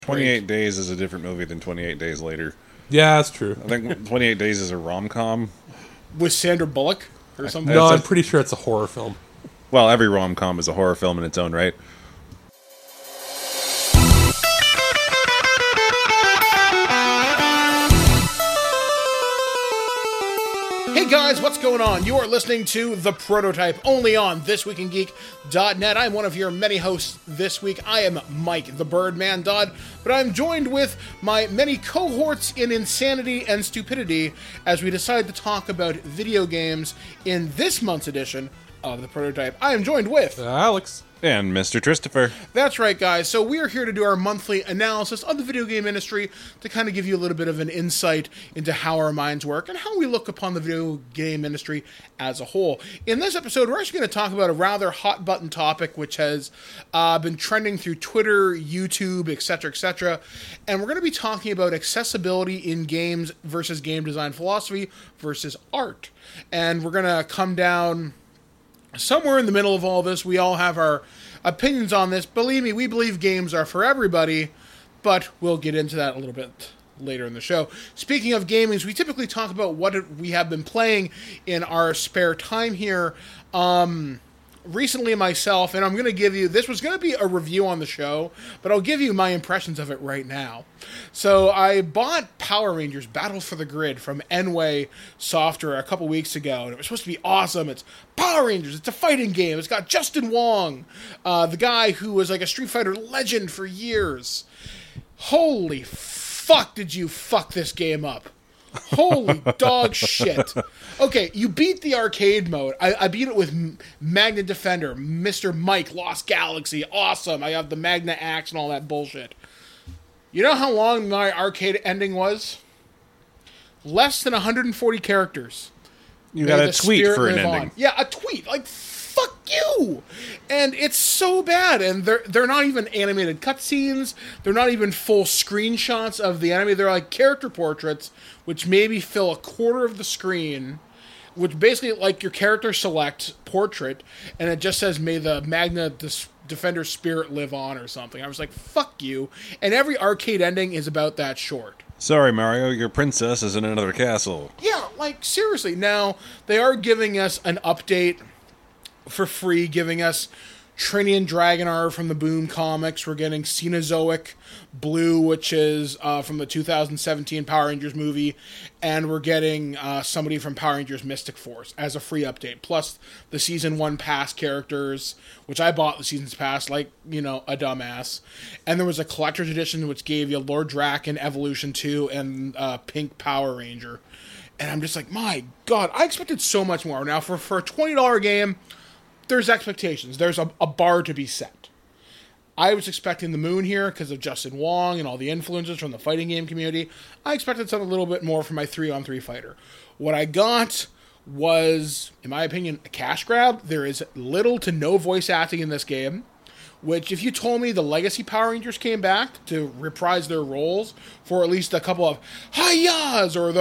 28 Days is a different movie than 28 Days Later. Yeah, that's true. I think 28 Days is a rom-com. With Sandra Bullock or something? No, I'm pretty sure it's a horror film. Well, every rom-com is a horror film in its own right. Hey guys, what's going on? You are listening to The Prototype, only on ThisWeekInGeek.net. I'm one of your many hosts this week. I am Mike, the Birdman Dodd, but I'm joined with my many cohorts in insanity and stupidity as we decide to talk about video games in this month's edition of The Prototype. I am joined with... Alex. And Mr. Christopher. That's right, guys. So we are here to do our monthly analysis of the video game industry to kind of give you a little bit of an insight into how our minds work and how we look upon the video game industry as a whole. In this episode, we're actually going to talk about a rather hot-button topic which has been trending through Twitter, YouTube, etc., and we're going to be talking about accessibility in games versus game design philosophy versus art. And we're going to come down... somewhere in the middle of all this. We all have our opinions on this. Believe me, we believe games are for everybody, but we'll get into that a little bit later in the show. Speaking of gaming, we typically talk about what we have been playing in our spare time here. Recently myself, and I'm going to give you, this was going to be a review on the show, but I'll give you my impressions of it right now. So I bought Power Rangers Battle for the Grid from Enway Software a couple weeks ago, and it was supposed to be awesome. It's Power Rangers, it's a fighting game, it's got Justin Wong, the guy who was like a Street Fighter legend for years. Holy fuck did you fuck this game up. Holy dog shit. Okay, you beat the arcade mode. I beat it with Magna Defender, Mr. Mike, Lost Galaxy, awesome. I have the Magna Axe and all that bullshit. You know how long my arcade ending was? Less than 140 characters. You got a tweet for an ending. On. Yeah, a tweet. Like, fuck you! And it's so bad, and they're not even animated cutscenes, they're not even full screenshots of the enemy, they're like character portraits, which maybe fill a quarter of the screen, which basically like your character select portrait, and it just says, may the Magna Defender spirit live on, or something. I was like, fuck you. And every arcade ending is about that short. Sorry, Mario, your princess is in another castle. Yeah, like, seriously. Now, they are giving us an update for free, giving us Trini and Dragonar from the Boom comics. We're getting Cenozoic Blue, which is from the 2017 Power Rangers movie, and we're getting somebody from Power Rangers Mystic Force as a free update, plus the Season 1 Pass characters, which I bought the Season's Pass like, you know, a dumbass. And there was a Collector's Edition, which gave you Lord Draken, Evolution 2, and Pink Power Ranger. And I'm just like, my God, I expected so much more. Now, for a $20 game... there's expectations. There's a bar to be set. I was expecting the moon here because of Justin Wong and all the influences from the fighting game community. I expected something a little bit more from my 3-on-3 fighter. What I got was, in my opinion, a cash grab. There is little to no voice acting in this game, which if you told me the Legacy Power Rangers came back to reprise their roles for at least a couple of hi-yas or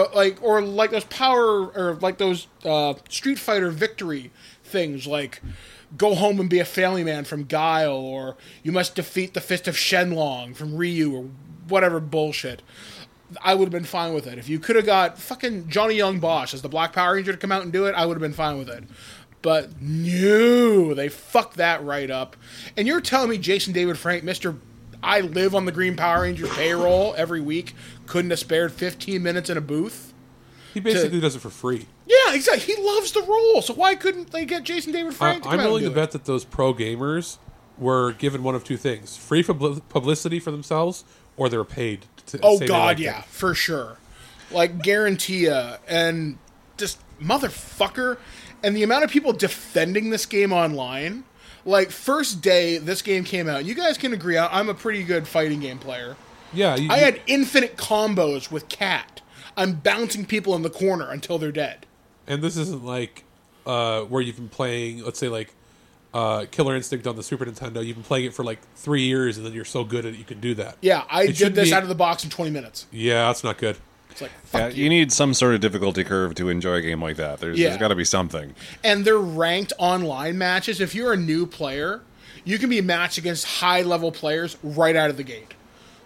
those Street Fighter victory things like go home and be a family man from Guile, or you must defeat the Fist of Shenlong from Ryu, or whatever bullshit, I would have been fine with it. If you could have got fucking Johnny Young Bosch as the Black Power Ranger to come out and do it, I would have been fine with it. But no, they fucked that right up. And you're telling me Jason David Frank, Mr. I live on the Green Power Rangers payroll every week, couldn't have spared 15 minutes in a booth? He basically does it for free. Yeah, exactly. He loves the role, so why couldn't they get Jason David Frank to come I'm out willing and to do bet that those pro gamers were given one of two things: free publicity for themselves, or they were paid to Oh say God, they yeah, liked it. for sure. Like, guarantee ya. And just, motherfucker. And the amount of people defending this game online. Like, first day this game came out, you guys can agree, I'm a pretty good fighting game player. Yeah, I had infinite combos with Cat. I'm bouncing people in the corner until they're dead. And this isn't like where you've been playing, let's say, like Killer Instinct on the Super Nintendo. You've been playing it for like 3 years, and then you're so good at it you can do that. Yeah, I did this out of the box in 20 minutes. Yeah, that's not good. It's like, fuck you need some sort of difficulty curve to enjoy a game like that. There's got to be something. And they're ranked online matches. If you're a new player, you can be matched against high-level players right out of the gate.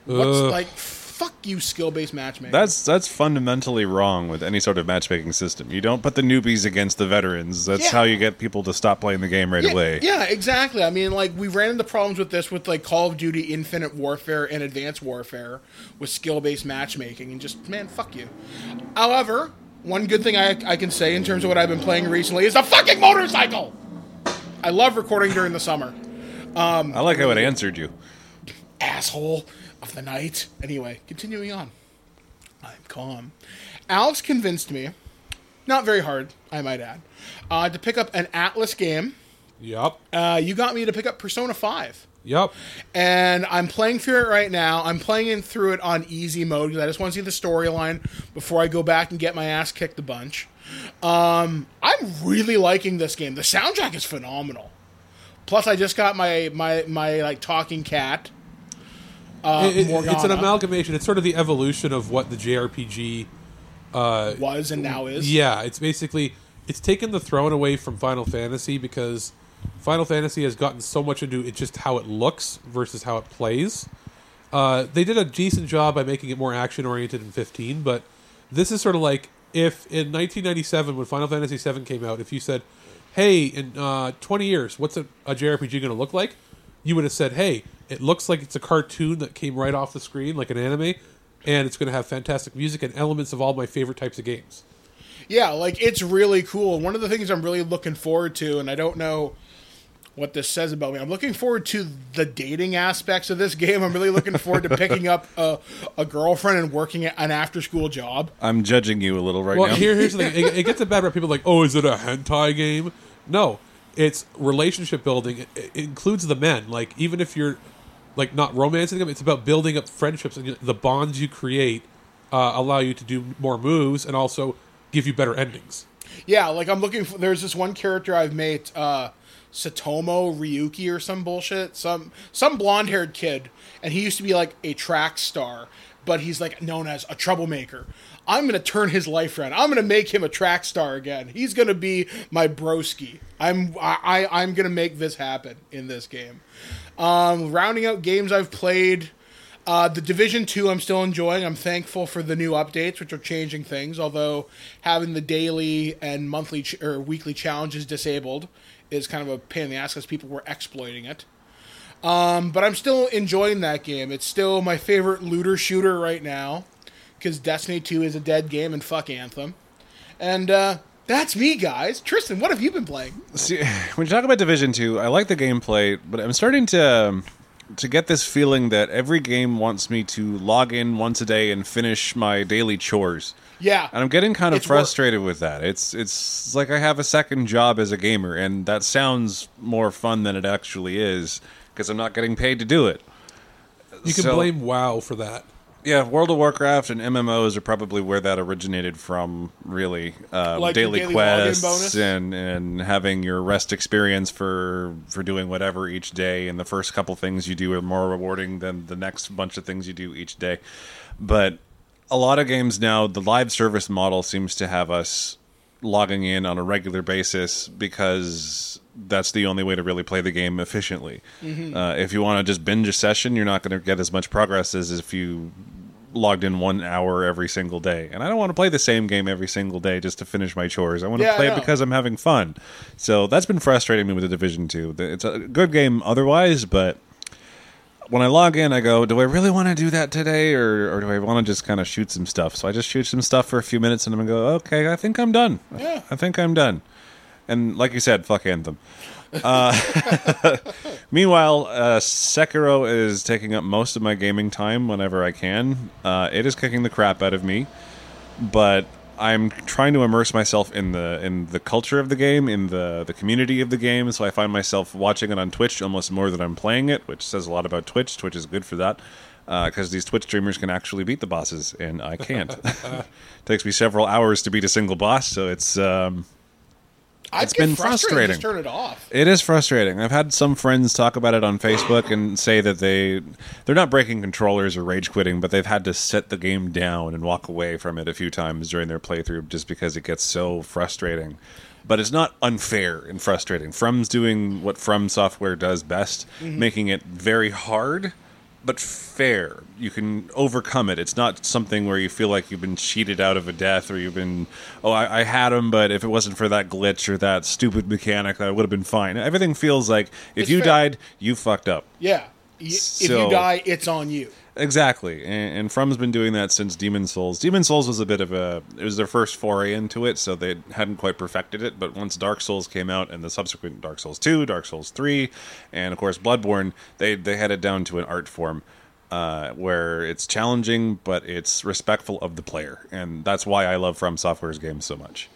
What's like, fuck you, skill-based matchmaking. That's fundamentally wrong with any sort of matchmaking system. You don't put the newbies against the veterans. That's how you get people to stop playing the game right away. Yeah, exactly. I mean, like, we ran into problems with this with, like, Call of Duty Infinite Warfare and Advanced Warfare with skill-based matchmaking, and just, man, fuck you. However, one good thing I can say in terms of what I've been playing recently is a fucking motorcycle! I love recording during the summer. I like how it answered you. Asshole of the night. Anyway, continuing on. I'm calm. Alex convinced me, not very hard, I might add, to pick up an Atlas game. Yep. You got me to pick up Persona 5. Yep. And I'm playing through it right now. I'm playing through it on easy mode because I just want to see the storyline before I go back and get my ass kicked a bunch. I'm really liking this game. The soundtrack is phenomenal. Plus, I just got my like talking cat. It's an amalgamation. It's sort of the evolution of what the JRPG was and now is. Yeah, it's basically it's taken the throne away from Final Fantasy because Final Fantasy has gotten so much into it just how it looks versus how it plays. They did a decent job by making it more action oriented in 15, but this is sort of like if in 1997 when Final Fantasy 7 came out, if you said, "Hey, in 20 years, what's a JRPG going to look like?" You would have said, "Hey, it looks like it's a cartoon that came right off the screen, like an anime, and it's going to have fantastic music and elements of all my favorite types of games." Yeah, like, it's really cool. One of the things I'm really looking forward to, and I don't know what this says about me, I'm looking forward to the dating aspects of this game. I'm really looking forward to picking up a girlfriend and working an after-school job. I'm judging you a little right well, now. Here's the thing. It gets a bad rep. People are like, "Oh, is it a hentai game?" No. It's relationship building. It includes the men. Like, even if you're like not romancing them, it's about building up friendships, and the bonds you create allow you to do more moves and also give you better endings. Yeah, like, I'm looking for... There's this one character I've made, Satomo Ryuki or some bullshit. Some blonde-haired kid, and he used to be, like, a track star, but he's, like, known as a troublemaker. I'm going to turn his life around. I'm going to make him a track star again. He's going to be my broski. I'm going to make this happen in this game. Rounding out games I've played, The Division 2 I'm still enjoying. I'm thankful for the new updates, which are changing things, although having the daily and monthly or weekly challenges disabled is kind of a pain in the ass because people were exploiting it. But I'm still enjoying that game. It's still my favorite looter shooter right now, because Destiny 2 is a dead game and fuck Anthem. And that's me, guys. Tristan, what have you been playing? See, when you talk about Division 2, I like the gameplay, but I'm starting to get this feeling that every game wants me to log in once a day and finish my daily chores. Yeah. And I'm getting kind of frustrated with that. It's like I have a second job as a gamer, and that sounds more fun than it actually is, because I'm not getting paid to do it. You can blame WoW for that. Yeah, World of Warcraft and MMOs are probably where that originated from, really. Like daily quests and having your rest experience for doing whatever each day, and the first couple things you do are more rewarding than the next bunch of things you do each day. But a lot of games now, the live service model seems to have us logging in on a regular basis because that's the only way to really play the game efficiently. Mm-hmm. If you want to just binge a session, you're not going to get as much progress as if you logged in 1 hour every single day. And I don't want to play the same game every single day just to finish my chores. I want to play it because I'm having fun. So that's been frustrating me with the Division 2. It's a good game otherwise, but when I log in, I go, do I really want to do that today, or do I want to just kind of shoot some stuff? So I just shoot some stuff for a few minutes, and I'm going to go, okay, I think I'm done. Yeah. I think I'm done. And like you said, fuck Anthem. Meanwhile, Sekiro is taking up most of my gaming time whenever I can. It is kicking the crap out of me, but I'm trying to immerse myself in the culture of the game, in the community of the game, so I find myself watching it on Twitch almost more than I'm playing it, which says a lot about Twitch. Twitch is good for that, because these Twitch streamers can actually beat the bosses, and I can't. It takes me several hours to beat a single boss, so it's been frustrating. Just turn it off. It is frustrating. I've had some friends talk about it on Facebook and say that they're not breaking controllers or rage quitting, but they've had to set the game down and walk away from it a few times during their playthrough just because it gets so frustrating. But it's not unfair and frustrating. From's doing what From Software does best, making it very hard but fair. You can overcome it. It's not something where you feel like you've been cheated out of a death, or you've been, I had him, but if it wasn't for that glitch or that stupid mechanic, I would have been fine. Everything feels like if you died, you fucked up. Yeah. If you die, it's on you. Exactly, and From's been doing that since Demon's Souls. Demon's Souls was it was their first foray into it, so they hadn't quite perfected it, but once Dark Souls came out, and the subsequent Dark Souls 2, Dark Souls 3, and of course Bloodborne, they had it down to an art form, where it's challenging, but it's respectful of the player, and that's why I love From Software's games so much.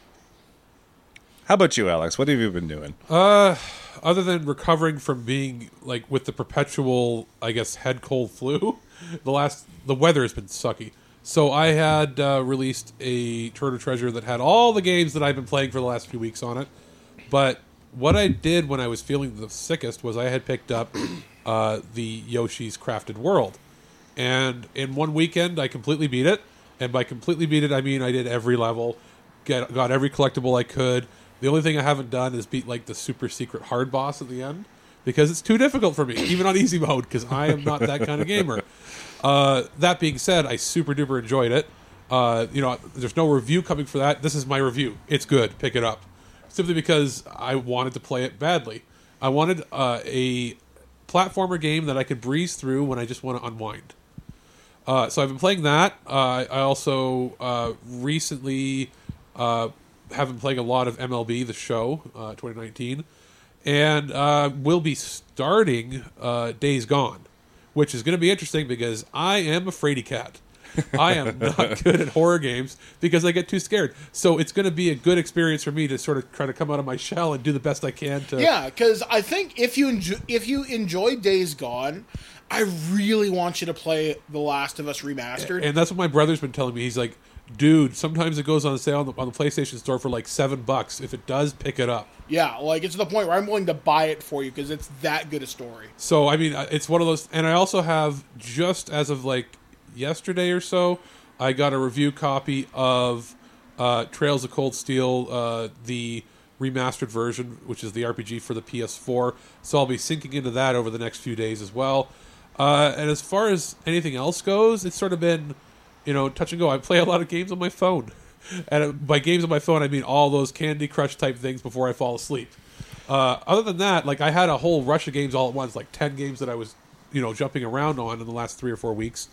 How about you, Alex? What have you been doing? Other than recovering from being like with the perpetual, I guess, head cold flu, the weather has been sucky. So I had released a Turn of Treasure that had all the games that I've been playing for the last few weeks on it. But what I did when I was feeling the sickest was I had picked up the Yoshi's Crafted World. And in one weekend, I completely beat it. And by completely beat it, I mean I did every level, got every collectible I could. The only thing I haven't done is beat like the super secret hard boss at the end, because it's too difficult for me, even on easy mode, because I am not that kind of gamer. That being said, I super duper enjoyed it. There's no review coming for that. This is my review. It's good. Pick it up. Simply because I wanted to play it badly. I wanted a platformer game that I could breeze through when I just want to unwind. So I've been playing that. I also recently have been playing a lot of MLB The Show 2019. And we'll be starting Days Gone, which is going to be interesting because I am a fraidy cat. I am not good at horror games because I get too scared. So it's going to be a good experience for me to sort of try to come out of my shell and do the best I can to... Yeah, because I think if you enjoy Days Gone, I really want you to play The Last of Us Remastered. And that's what my brother's been telling me. He's like, dude, sometimes it goes on sale on the PlayStation Store for like $7. If it does, pick it up. Yeah, like it's to the point where I'm willing to buy it for you because it's that good a story. So, I mean, it's one of those... And I also have, just as of like yesterday or so, I got a review copy of Trails of Cold Steel, the remastered version, which is the RPG for the PS4. So I'll be sinking into that over the next few days as well. And as far as anything else goes, it's sort of been, touch and go. I play a lot of games on my phone. And by games on my phone, I mean all those Candy Crush type things before I fall asleep. Other than that, like I had a whole rush of games all at once, like 10 games that I was, jumping around on in the last 3 or 4 weeks.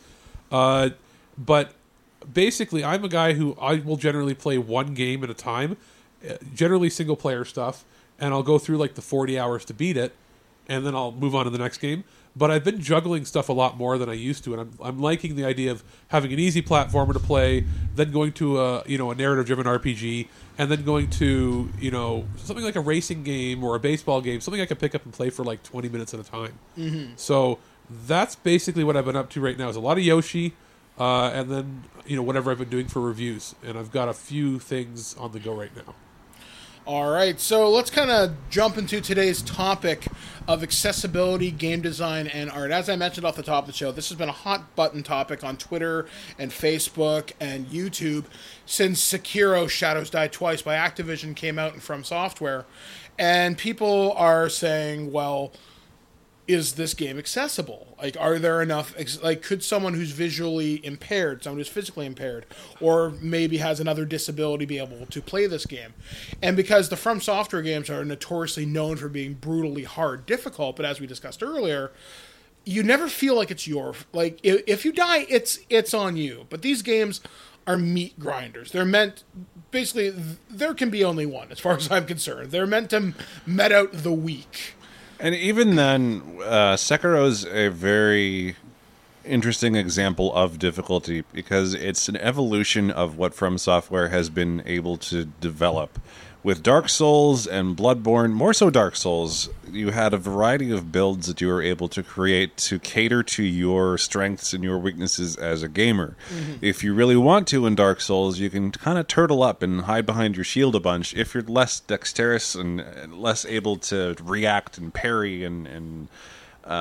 But basically, I'm a guy who I will generally play one game at a time, generally single player stuff, and I'll go through like the 40 hours to beat it, and then I'll move on to the next game. But I've been juggling stuff a lot more than I used to, and I'm liking the idea of having an easy platformer to play, then going to a narrative-driven RPG, and then going to something like a racing game or a baseball game, something I can pick up and play for like 20 minutes at a time. Mm-hmm. So that's basically what I've been up to right now. Is a lot of Yoshi, and then whatever I've been doing for reviews, and I've got a few things on the go right now. All right, so let's kind of jump into today's topic of accessibility, game design, and art. As I mentioned off the top of the show, this has been a hot button topic on Twitter and Facebook and YouTube since Sekiro Shadows Die Twice by Activision came out and From Software. And people are saying, well, is this game accessible? Like, are there enough... could someone who's visually impaired, someone who's physically impaired, or maybe has another disability be able to play this game? And because the From Software games are notoriously known for being brutally hard, difficult, but as we discussed earlier, you never feel like it's your... Like, if you die, it's on you. But these games are meat grinders. They're meant... Basically, there can be only one, as far as I'm concerned. They're meant to met out the weak. And even then, Sekiro's a very interesting example of difficulty because it's an evolution of what From Software has been able to develop. With Dark Souls and Bloodborne, more so Dark Souls, you had a variety of builds that you were able to create to cater to your strengths and your weaknesses as a gamer. Mm-hmm. If you really want to in Dark Souls, you can kind of turtle up and hide behind your shield a bunch. If you're less dexterous and less able to react and parry and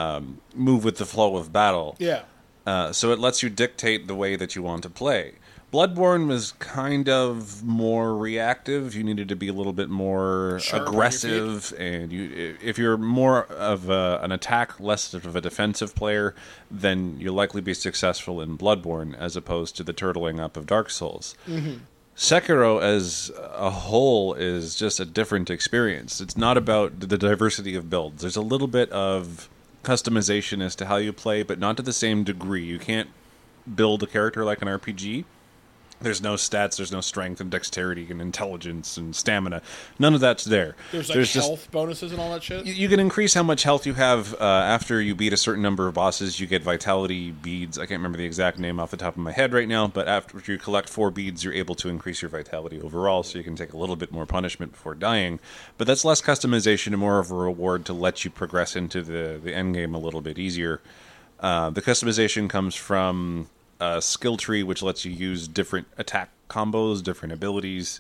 move with the flow of battle. Yeah. So it lets you dictate the way that you want to play. Bloodborne was kind of more reactive. You needed to be a little bit more aggressive, and if you're more of an attack, less of a defensive player, then you'll likely be successful in Bloodborne as opposed to the turtling up of Dark Souls. Mm-hmm. Sekiro as a whole is just a different experience. It's not about the diversity of builds. There's a little bit of customization as to how you play, but not to the same degree. You can't build a character like an RPG. There's no stats, there's no strength and dexterity and intelligence and stamina. None of that's there. There's health just bonuses and all that shit? You can increase how much health you have after you beat a certain number of bosses. You get vitality beads. I can't remember the exact name off the top of my head right now, but after you collect 4 beads, you're able to increase your vitality overall, so you can take a little bit more punishment before dying. But that's less customization and more of a reward to let you progress into the end game a little bit easier. The customization comes from a skill tree, which lets you use different attack combos, different abilities,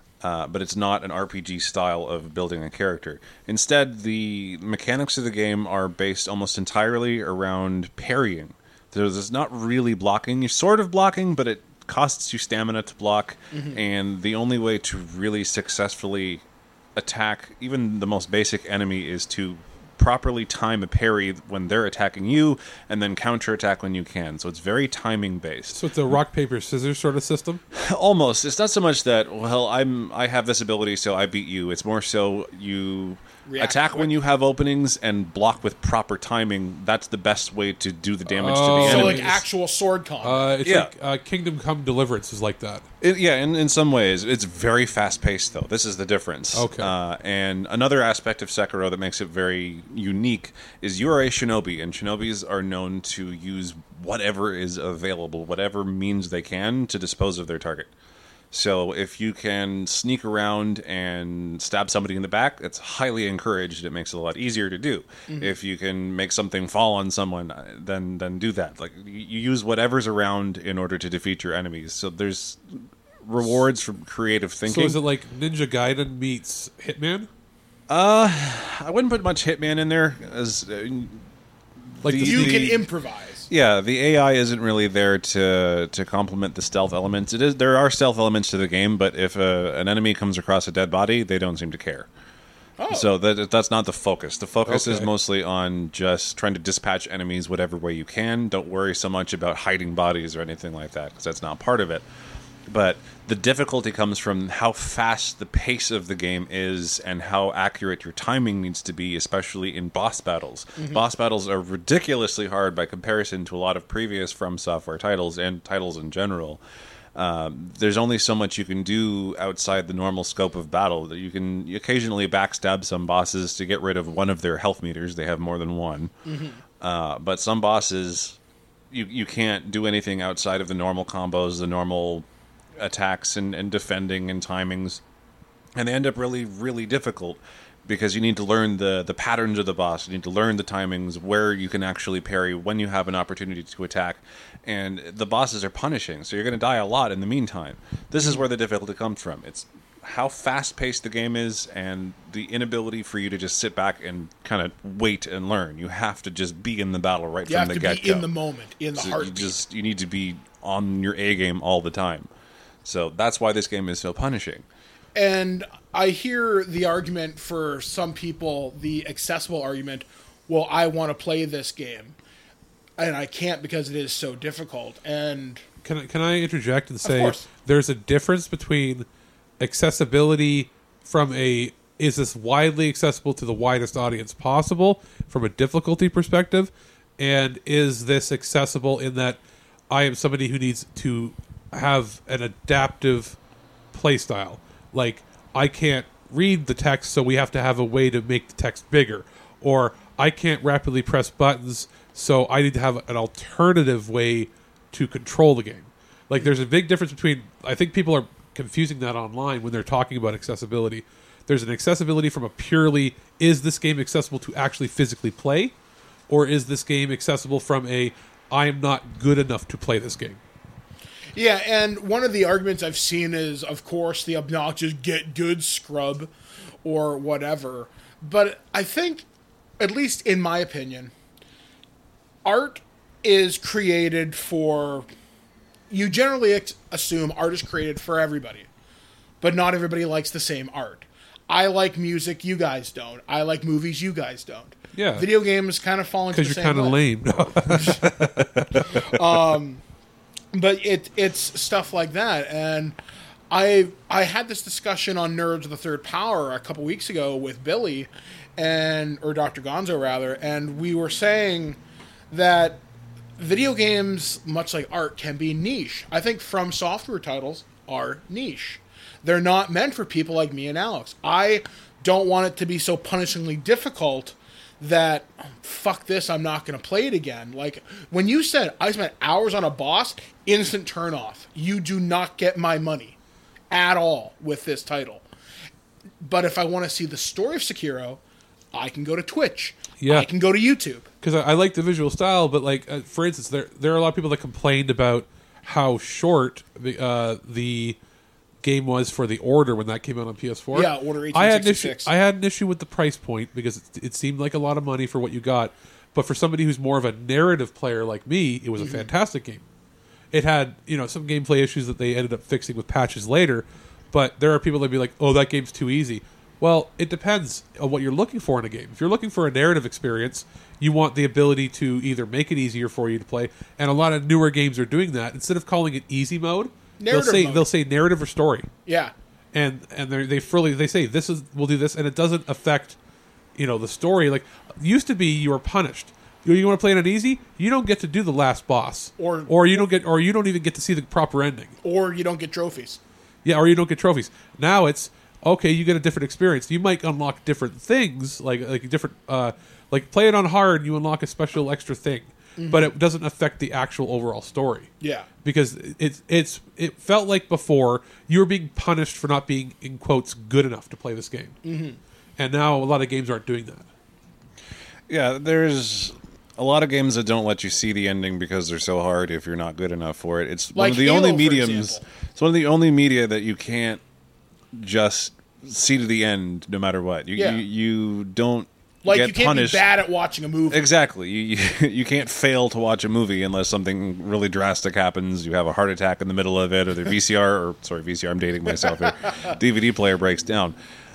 but it's not an RPG style of building a character. Instead, the mechanics of the game are based almost entirely around parrying. There's not really blocking. You're sort of blocking, but it costs you stamina to block, and the only way to really successfully attack even the most basic enemy is to properly time a parry when they're attacking you, and then counterattack when you can. So it's very timing based. So it's a rock paper scissors sort of system. Almost. It's not so much that I have this ability, so I beat you. It's more so you attack when you have openings and block with proper timing. That's the best way to do the damage to the enemy. So like actual sword combat. It's like Kingdom Come Deliverance is like that. In some ways. It's very fast-paced, though. This is the difference. Okay. And another aspect of Sekiro that makes it very unique is you are a shinobi, and shinobis are known to use whatever is available, whatever means they can to dispose of their target. So if you can sneak around and stab somebody in the back, it's highly encouraged. It makes it a lot easier to do. If you can make something fall on someone, then do that. Like, you use whatever's around in order to defeat your enemies. So there's rewards from creative thinking. So is it like Ninja Gaiden meets Hitman? I wouldn't put much Hitman in there, as Like you can improvise. Yeah, the AI isn't really there to complement the stealth elements. There are stealth elements to the game, but if an enemy comes across a dead body, they don't seem to care. Oh. So that's not the focus. The focus is mostly on just trying to dispatch enemies whatever way you can. Don't worry so much about hiding bodies or anything like that, because that's not part of it. But the difficulty comes from how fast the pace of the game is and how accurate your timing needs to be, especially in boss battles. Boss battles are ridiculously hard by comparison to a lot of previous From Software titles and titles in general. There's only so much you can do outside the normal scope of battle. You can occasionally backstab some bosses to get rid of one of their health meters. They have more than one. But some bosses, you can't do anything outside of the normal combos, the normal attacks and defending and timings, and they end up really, really difficult because you need to learn the patterns of the boss. You need to learn the timings, where you can actually parry, when you have an opportunity to attack, and the bosses are punishing, so you're going to die a lot in the meantime. This is where the difficulty comes from. It's how fast-paced the game is and the inability for you to just sit back and kind of wait and learn. You have to just be in the battle from the get-go. You have to be in the moment, in the heartbeat. You need to be on your A game all the time. So that's why this game is so punishing. And I hear the argument for some people, the accessible argument, well, I want to play this game, and I can't because it is so difficult. And Can I interject and say there's a difference between accessibility from is this widely accessible to the widest audience possible from a difficulty perspective, and is this accessible in that I am somebody who needs to have an adaptive play style. Like, I can't read the text, so we have to have a way to make the text bigger. Or I can't rapidly press buttons, so I need to have an alternative way to control the game. Like, there's a big difference between... I think people are confusing that online when they're talking about accessibility. There's an accessibility from a purely, is this game accessible to actually physically play? Or is this game accessible from I am not good enough to play this game? Yeah, and one of the arguments I've seen is, of course, the obnoxious get good scrub or whatever. But I think, at least in my opinion, art is created for you generally assume art is created for everybody, but not everybody likes the same art. I like music, you guys don't. I like movies, you guys don't. Yeah. Video games kind of fall into the same way. Because you're kind of lame. But it's stuff like that. And I had this discussion on Nerds of the Third Power a couple weeks ago with Billy, or Dr. Gonzo rather, and we were saying that video games, much like art, can be niche. I think From Software titles are niche. They're not meant for people like me and Alex. I don't want it to be so punishingly difficult that, fuck this, I'm not going to play it again. Like, when you said I spent hours on a boss, instant turn off. You do not get my money at all with this title. But if I want to see the story of Sekiro, I can go to Twitch. Yeah. I can go to YouTube. Because I like the visual style, but like for instance, there are a lot of people that complained about how short the game was for The Order when that came out on PS4. Yeah, Order 1866. I had an issue with the price point because it seemed like a lot of money for what you got. But for somebody who's more of a narrative player like me, it was a fantastic game. It had some gameplay issues that they ended up fixing with patches later. But there are people that be like, "Oh, that game's too easy." Well, it depends on what you're looking for in a game. If you're looking for a narrative experience, you want the ability to either make it easier for you to play, and a lot of newer games are doing that. Instead of calling it easy mode, they'll say narrative or story. Yeah, and they say we'll do this, and it doesn't affect the story. Like used to be, you were punished. You want to play it on easy, you don't get to do the last boss, or you don't even get to see the proper ending, or you don't get trophies. Yeah, or you don't get trophies. Now it's okay. You get a different experience. You might unlock different things, like different like play it on hard. You unlock a special extra thing, but it doesn't affect the actual overall story. Yeah, because it felt like before you were being punished for not being in quotes good enough to play this game, and now a lot of games aren't doing that. Yeah, there's a lot of games that don't let you see the ending because they're so hard if you're not good enough for it. It's one of the only mediums. It's one of the only media that you can't just see to the end no matter what. You don't get you can't punished. Be bad at watching a movie. Exactly. You can't fail to watch a movie unless something really drastic happens. You have a heart attack in the middle of it, or the VCR. I'm dating myself here. DVD player breaks down.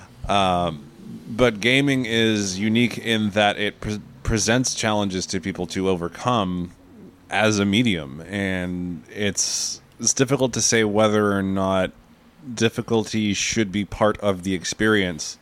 But gaming is unique in that it presents challenges to people to overcome as a medium, and it's difficult to say whether or not difficulty should be part of the experience.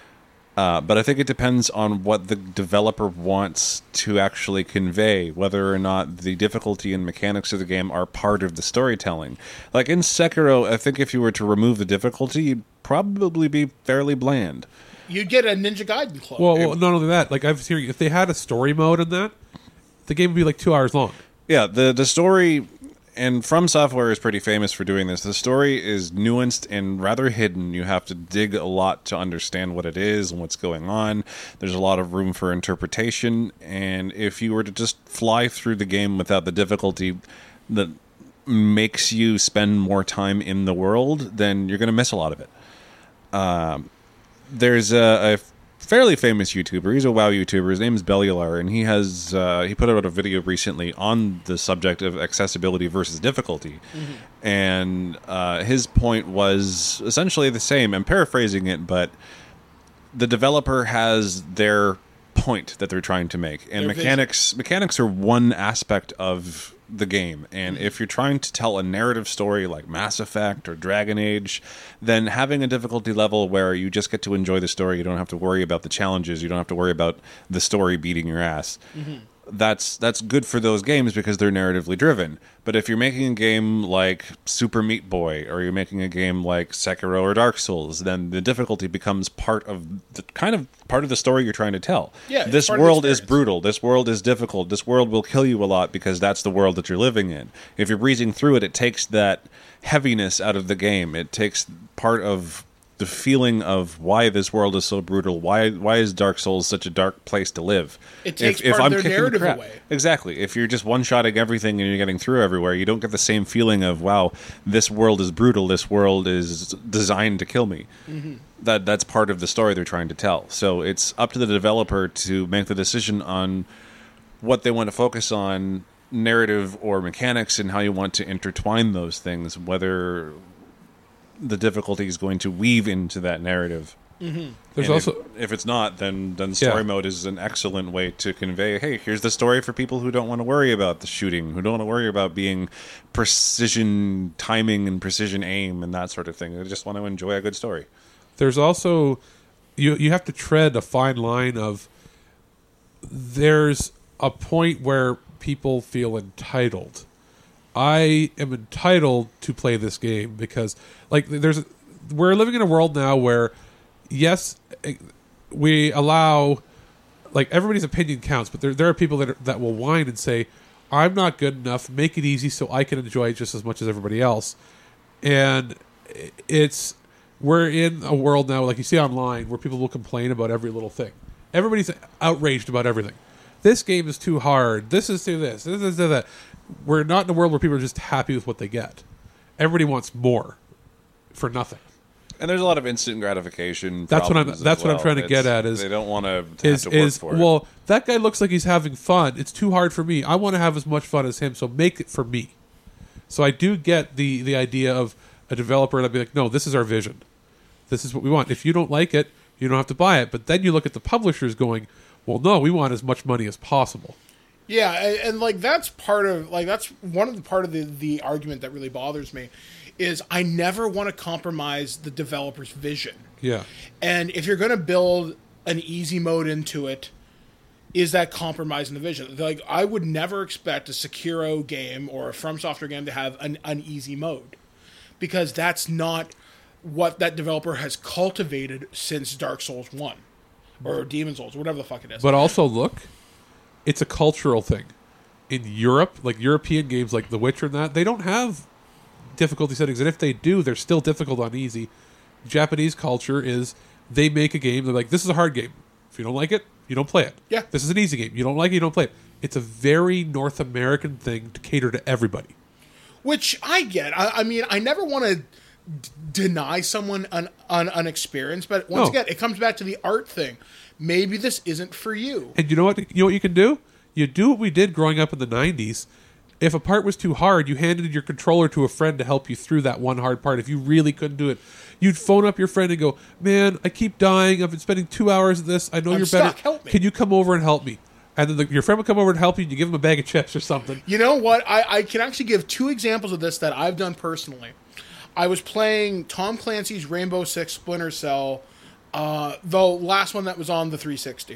But I think it depends on what the developer wants to actually convey, whether or not the difficulty and mechanics of the game are part of the storytelling. Like in Sekiro, I think if you were to remove the difficulty, you'd probably be fairly bland. You'd get a Ninja Gaiden clone. Well, not only that, like I've seen, if they had a story mode in that, the game would be like 2 hours long. Yeah, the story, and From Software is pretty famous for doing this. The story is nuanced and rather hidden. You have to dig a lot to understand what it is and what's going on. There's a lot of room for interpretation, and if you were to just fly through the game without the difficulty that makes you spend more time in the world, then you're going to miss a lot of it. There's a fairly famous YouTuber. He's a WoW YouTuber. His name is Bellular, and he put out a video recently on the subject of accessibility versus difficulty. And his point was essentially the same. I'm paraphrasing it, but the developer has their point that they're trying to make, and mechanics are one aspect of the game. And if you're trying to tell a narrative story like Mass Effect or Dragon Age, then having a difficulty level where you just get to enjoy the story, you don't have to worry about the challenges, you don't have to worry about the story beating your ass. That's good for those games because they're narratively driven. But if you're making a game like Super Meat Boy, or you're making a game like Sekiro or Dark Souls, then the difficulty becomes part of the story you're trying to tell. Yeah, this world is brutal. This world is difficult. This world will kill you a lot because that's the world that you're living in. If you're breezing through it, it takes that heaviness out of the game. It takes part of the feeling of why this world is so brutal. Why is Dark Souls such a dark place to live? It takes part of their narrative away. Exactly. If you're just one-shotting everything and you're getting through everywhere, you don't get the same feeling of, wow, this world is brutal. This world is designed to kill me. That's part of the story they're trying to tell. So it's up to the developer to make the decision on what they want to focus on narrative or mechanics and how you want to intertwine those things, whether the difficulty is going to weave into that narrative. Mm-hmm. There's And also if it's not, then story mode is an excellent way to convey, hey, here's the story for people who don't want to worry about the shooting, who don't want to worry about being precision timing and precision aim and that sort of thing. They just want to enjoy a good story. there's also you have to tread a fine line of, there's a point where people feel entitled. I am entitled to play this game because, like, we're living in a world now where, yes, we allow, like, everybody's opinion counts, but there are people that will whine and say, I'm not good enough, make it easy so I can enjoy it just as much as everybody else. And we're in a world now, like you see online, where people will complain about every little thing. Everybody's outraged about everything. This game is too hard. This is too this is too that. We're not in a world where people are just happy with what they get. Everybody wants more for nothing. And there's a lot of instant gratification. That's what I'm trying to get at. Is they don't want to have to work for it. Well, that guy looks like he's having fun. It's too hard for me. I want to have as much fun as him, so make it for me. So I do get the idea of a developer that'd be like, no, this is our vision. This is what we want. If you don't like it, you don't have to buy it. But then you look at the publishers going, well, no, we want as much money as possible. Yeah, and like that's one of the argument that really bothers me is I never want to compromise the developer's vision. Yeah. And if you're going to build an easy mode into it, is that compromising the vision? Like, I would never expect a Sekiro game or a From Software game to have an easy mode, because that's not what that developer has cultivated since Dark Souls 1 or Demon Souls, whatever the fuck it is. But also, look, it's a cultural thing. In Europe, like European games like The Witcher and that, they don't have difficulty settings. And if they do, they're still difficult on easy. Japanese culture is they make a game, they're like, this is a hard game. If you don't like it, you don't play it. Yeah. This is an easy game. You don't like it, you don't play it. It's a very North American thing to cater to everybody. Which I get. I mean, I never want to deny someone an experience, but once again, it comes back to the art thing. Maybe this isn't for you. And you know what you can do? You do what we did growing up in the 90s. If a part was too hard, you handed your controller to a friend to help you through that one hard part. If you really couldn't do it, you'd phone up your friend and go, man, I keep dying. I've been spending 2 hours at this. I know you're stuck. better. Help me. Can you come over and help me? And then your friend would come over and help you, and you give him a bag of chips or something. You know what? I can actually give two examples of this that I've done personally. I was playing Tom Clancy's Rainbow Six Splinter Cell, the last one that was on the 360.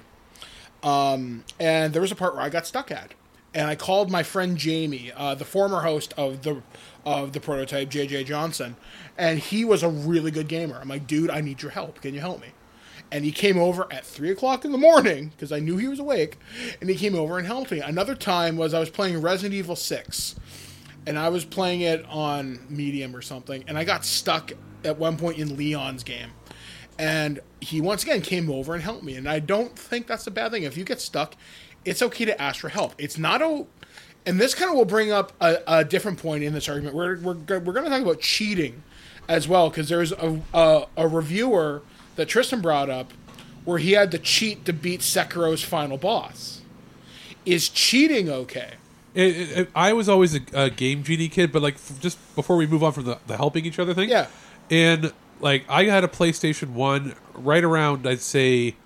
And there was a part where I got stuck at. And I called my friend Jamie, the former host of the prototype, JJ Johnson, and he was a really good gamer. I'm like, dude, I need your help. Can you help me? And he came over at 3 o'clock in the morning, because I knew he was awake, and he came over and helped me. Another time was I was playing Resident Evil 6, and I was playing it on medium or something, and I got stuck at one point in Leon's game. And he once again came over and helped me, and I don't think that's a bad thing. If you get stuck, it's okay to ask for help. It's not and this kind of will bring up a different point in this argument. We're going to talk about cheating as well, because there's a reviewer that Tristan brought up where he had to cheat to beat Sekiro's final boss. Is cheating okay? I was always a Game Genie kid, but like just before we move on from the helping each other thing, Yeah. And like I had a PlayStation 1 right around, I'd say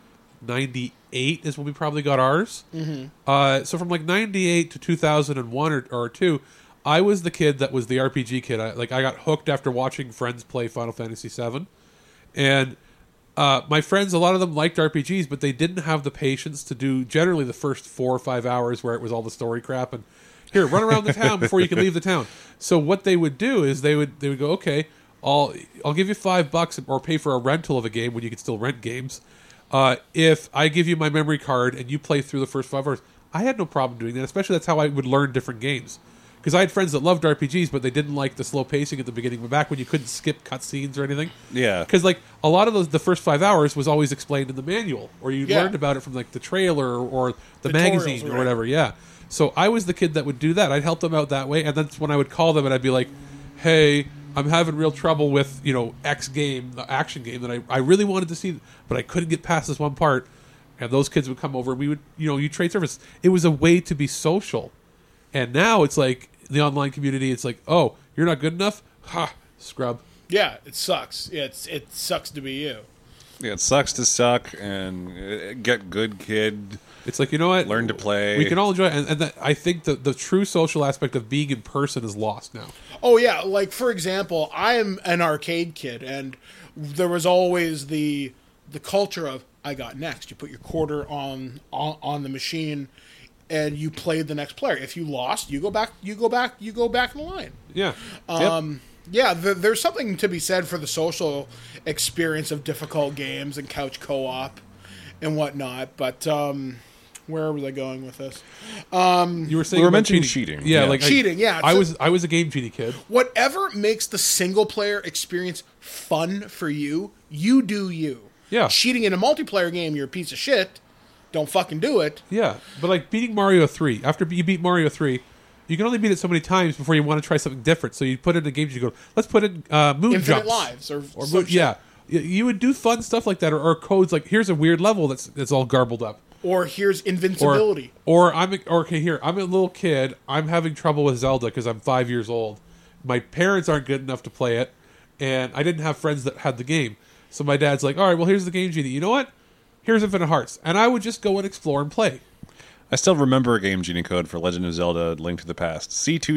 98 is when we probably got ours. Mm-hmm. So from like 98 to 2001 or 2, I was the kid that was the RPG kid. I got hooked after watching friends play Final Fantasy VII, and my friends, a lot of them liked RPGs, but they didn't have the patience to do generally the first 4 or 5 hours where it was all the story crap and here, run around the town before you can leave the town. So what they would do is they would go, okay, I'll give you $5 or pay for a rental of a game when you can still rent games. If I give you my memory card and you play through the first 5 hours, I had no problem doing that. Especially that's how I would learn different games. Because I had friends that loved RPGs, but they didn't like the slow pacing at the beginning. But back when you couldn't skip cutscenes or anything, Yeah. Because like a lot of the first 5 hours was always explained in the manual, or you Yeah. learned about it from like the trailer or the Tutorials, magazine or right. whatever. Yeah. So I was the kid that would do that. I'd help them out that way, and that's when I would call them and I'd be like, "Hey, I'm having real trouble with X game, the action game that I really wanted to see, but I couldn't get past this one part." And those kids would come over, and we would you trade service. It was a way to be social. And now it's like the online community. It's like, oh, you're not good enough, ha, scrub. Yeah, it sucks. It sucks to be you. Yeah, it sucks to suck and get good, kid. It's like, you know what? Learn to play. We can all enjoy it. And I think that the true social aspect of being in person is lost now. Oh yeah, like for example, I am an arcade kid, and there was always the culture of I got next. You put your quarter on the machine, and you played the next player. If you lost, you go back in the line. Yeah. Yeah, there's something to be said for the social experience of difficult games and couch co-op and whatnot. But where was I going with this? You were saying We were about mentioning cheating. Yeah, Yeah. like Cheating, yeah. I was a Game Genie kid. Whatever makes the single player experience fun for you, you do you. Yeah. Cheating in a multiplayer game, you're a piece of shit. Don't fucking do it. Yeah, but like beating Mario 3, after you beat Mario 3, you can only beat it so many times before you want to try something different. So you put it in games, you go, let's put in moon Infinite jumps. lives or Or some shit. yeah. You would do fun stuff like that, or codes like, here's a weird level that's all garbled up. Or here's invincibility. Or I'm a little kid. I'm having trouble with Zelda because I'm 5 years old. My parents aren't good enough to play it, and I didn't have friends that had the game. So my dad's like, all right, well, here's the Game Genie. You know what? Here's Infinite Hearts. And I would just go and explore and play. I still remember a Game Genie code for Legend of Zelda: Link to the Past.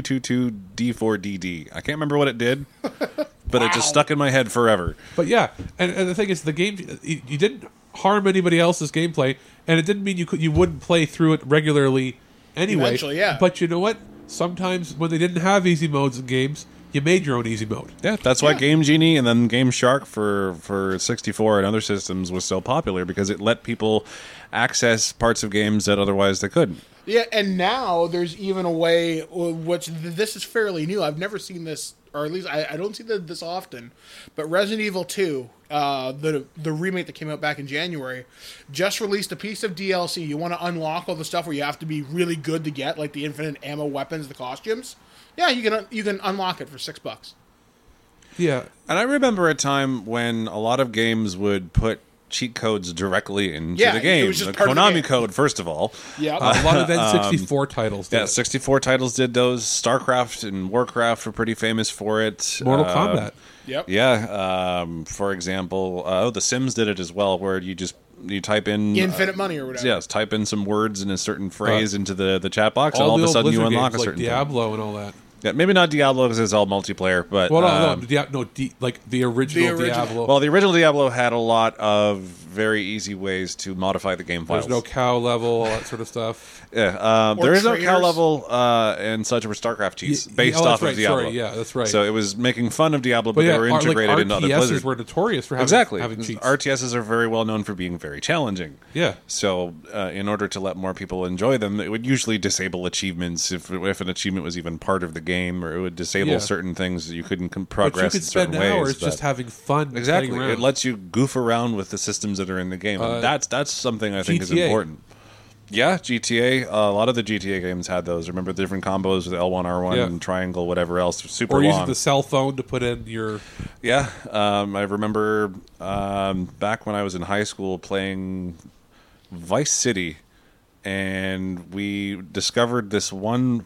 C222D4DD. I can't remember what it did, but it just stuck in my head forever. But yeah, and the thing is, the game, you didn't harm anybody else's gameplay, and it didn't mean you wouldn't play through it regularly anyway. Eventually, yeah. But you know what? Sometimes when they didn't have easy modes in games, you made your own easy mode. Yeah, that's why Game Genie and then Game Shark for 64 and other systems was so popular, because it let people access parts of games that otherwise they couldn't. Yeah, and now there's even a way, which this is fairly new. I've never seen this, or at least I don't see this often. But Resident Evil 2, the remake that came out back in January, just released a piece of DLC. You want to unlock all the stuff where you have to be really good to get, like the infinite ammo weapons, the costumes. Yeah, you can unlock it for $6. Yeah. And I remember a time when a lot of games would put cheat codes directly into Yeah, the it game. was just The part of the Konami game. code, first of all. Yeah. A lot of N64 titles did Yeah, it. 64 titles did those. StarCraft and Warcraft were pretty famous for it. Mortal Kombat. Yep. Yeah. For example, The Sims did it as well, where you type in Infinite money or whatever. Yes, type in some words in a certain phrase into the chat box, and All all of the a old sudden you Blizzard unlock games, a certain like thing. Diablo and all that. Yeah, maybe not Diablo because it's all multiplayer, but Well, like the original Diablo. well, the original Diablo had a lot of very easy ways to modify the game files. There's no cow level, all that sort of stuff. Yeah, there is no cow traders. level and such for StarCraft cheats based that's off right, of Diablo. sorry, yeah, that's right. So it was making fun of Diablo, but But yeah, they were integrated into other RTSs Blizzard. were notorious for having, Exactly. having cheats. RTSs are very well known for being very challenging. Yeah. So, in order to let more people enjoy them, it would usually disable achievements if an achievement was even part of the game, or it would disable Yeah. certain things that you couldn't But you progress could in certain spend ways. hours but- just having fun. exactly, playing around. it lets you goof around with the systems that are in the game. And that's something I think is GTA. important. Yeah, GTA. A lot of the GTA games had those. Remember the different combos with L1, R1, Yeah. and triangle, whatever else. Super or long. using the cell phone to put in your. Yeah, I remember back when I was in high school playing Vice City, and we discovered this one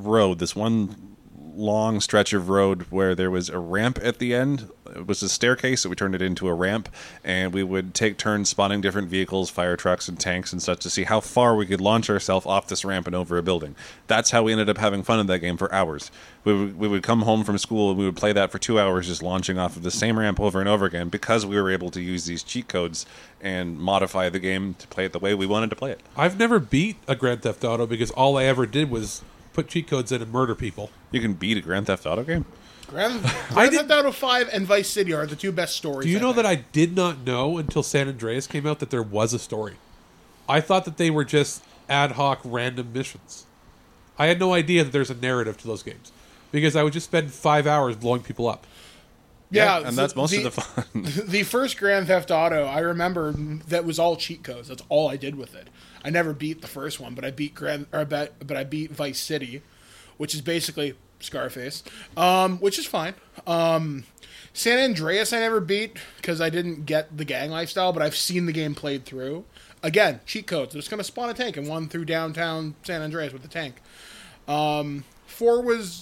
long stretch of road where there was a ramp at the end. It was a staircase, so we turned it into a ramp, and we would take turns spawning different vehicles, fire trucks and tanks and such, to see how far we could launch ourselves off this ramp and over a building. That's how we ended up having fun in that game for hours. We would come home from school and we would play that for 2 hours, just launching off of the same ramp over and over again, because we were able to use these cheat codes and modify the game to play it the way we wanted to play it. I've never beat a Grand Theft Auto because all I ever did was put cheat codes in and murder people. You can beat a Grand Theft Auto game? Grand Theft Auto 5 and Vice City are the two best stories. Do you know think. that I did not know until San Andreas came out that there was a story? I thought that they were just ad hoc random missions. I had no idea that there's a narrative to those games because I would just spend 5 hours blowing people up. Yeah, and that's most of the fun. The first Grand Theft Auto, I remember that was all cheat codes. That's all I did with it. I never beat the first one, but I beat I beat Vice City, which is basically Scarface, which is fine. San Andreas I never beat because I didn't get the gang lifestyle, but I've seen the game played through. Again, cheat codes. They're just going to spawn a tank and run through downtown San Andreas with the tank. 4 was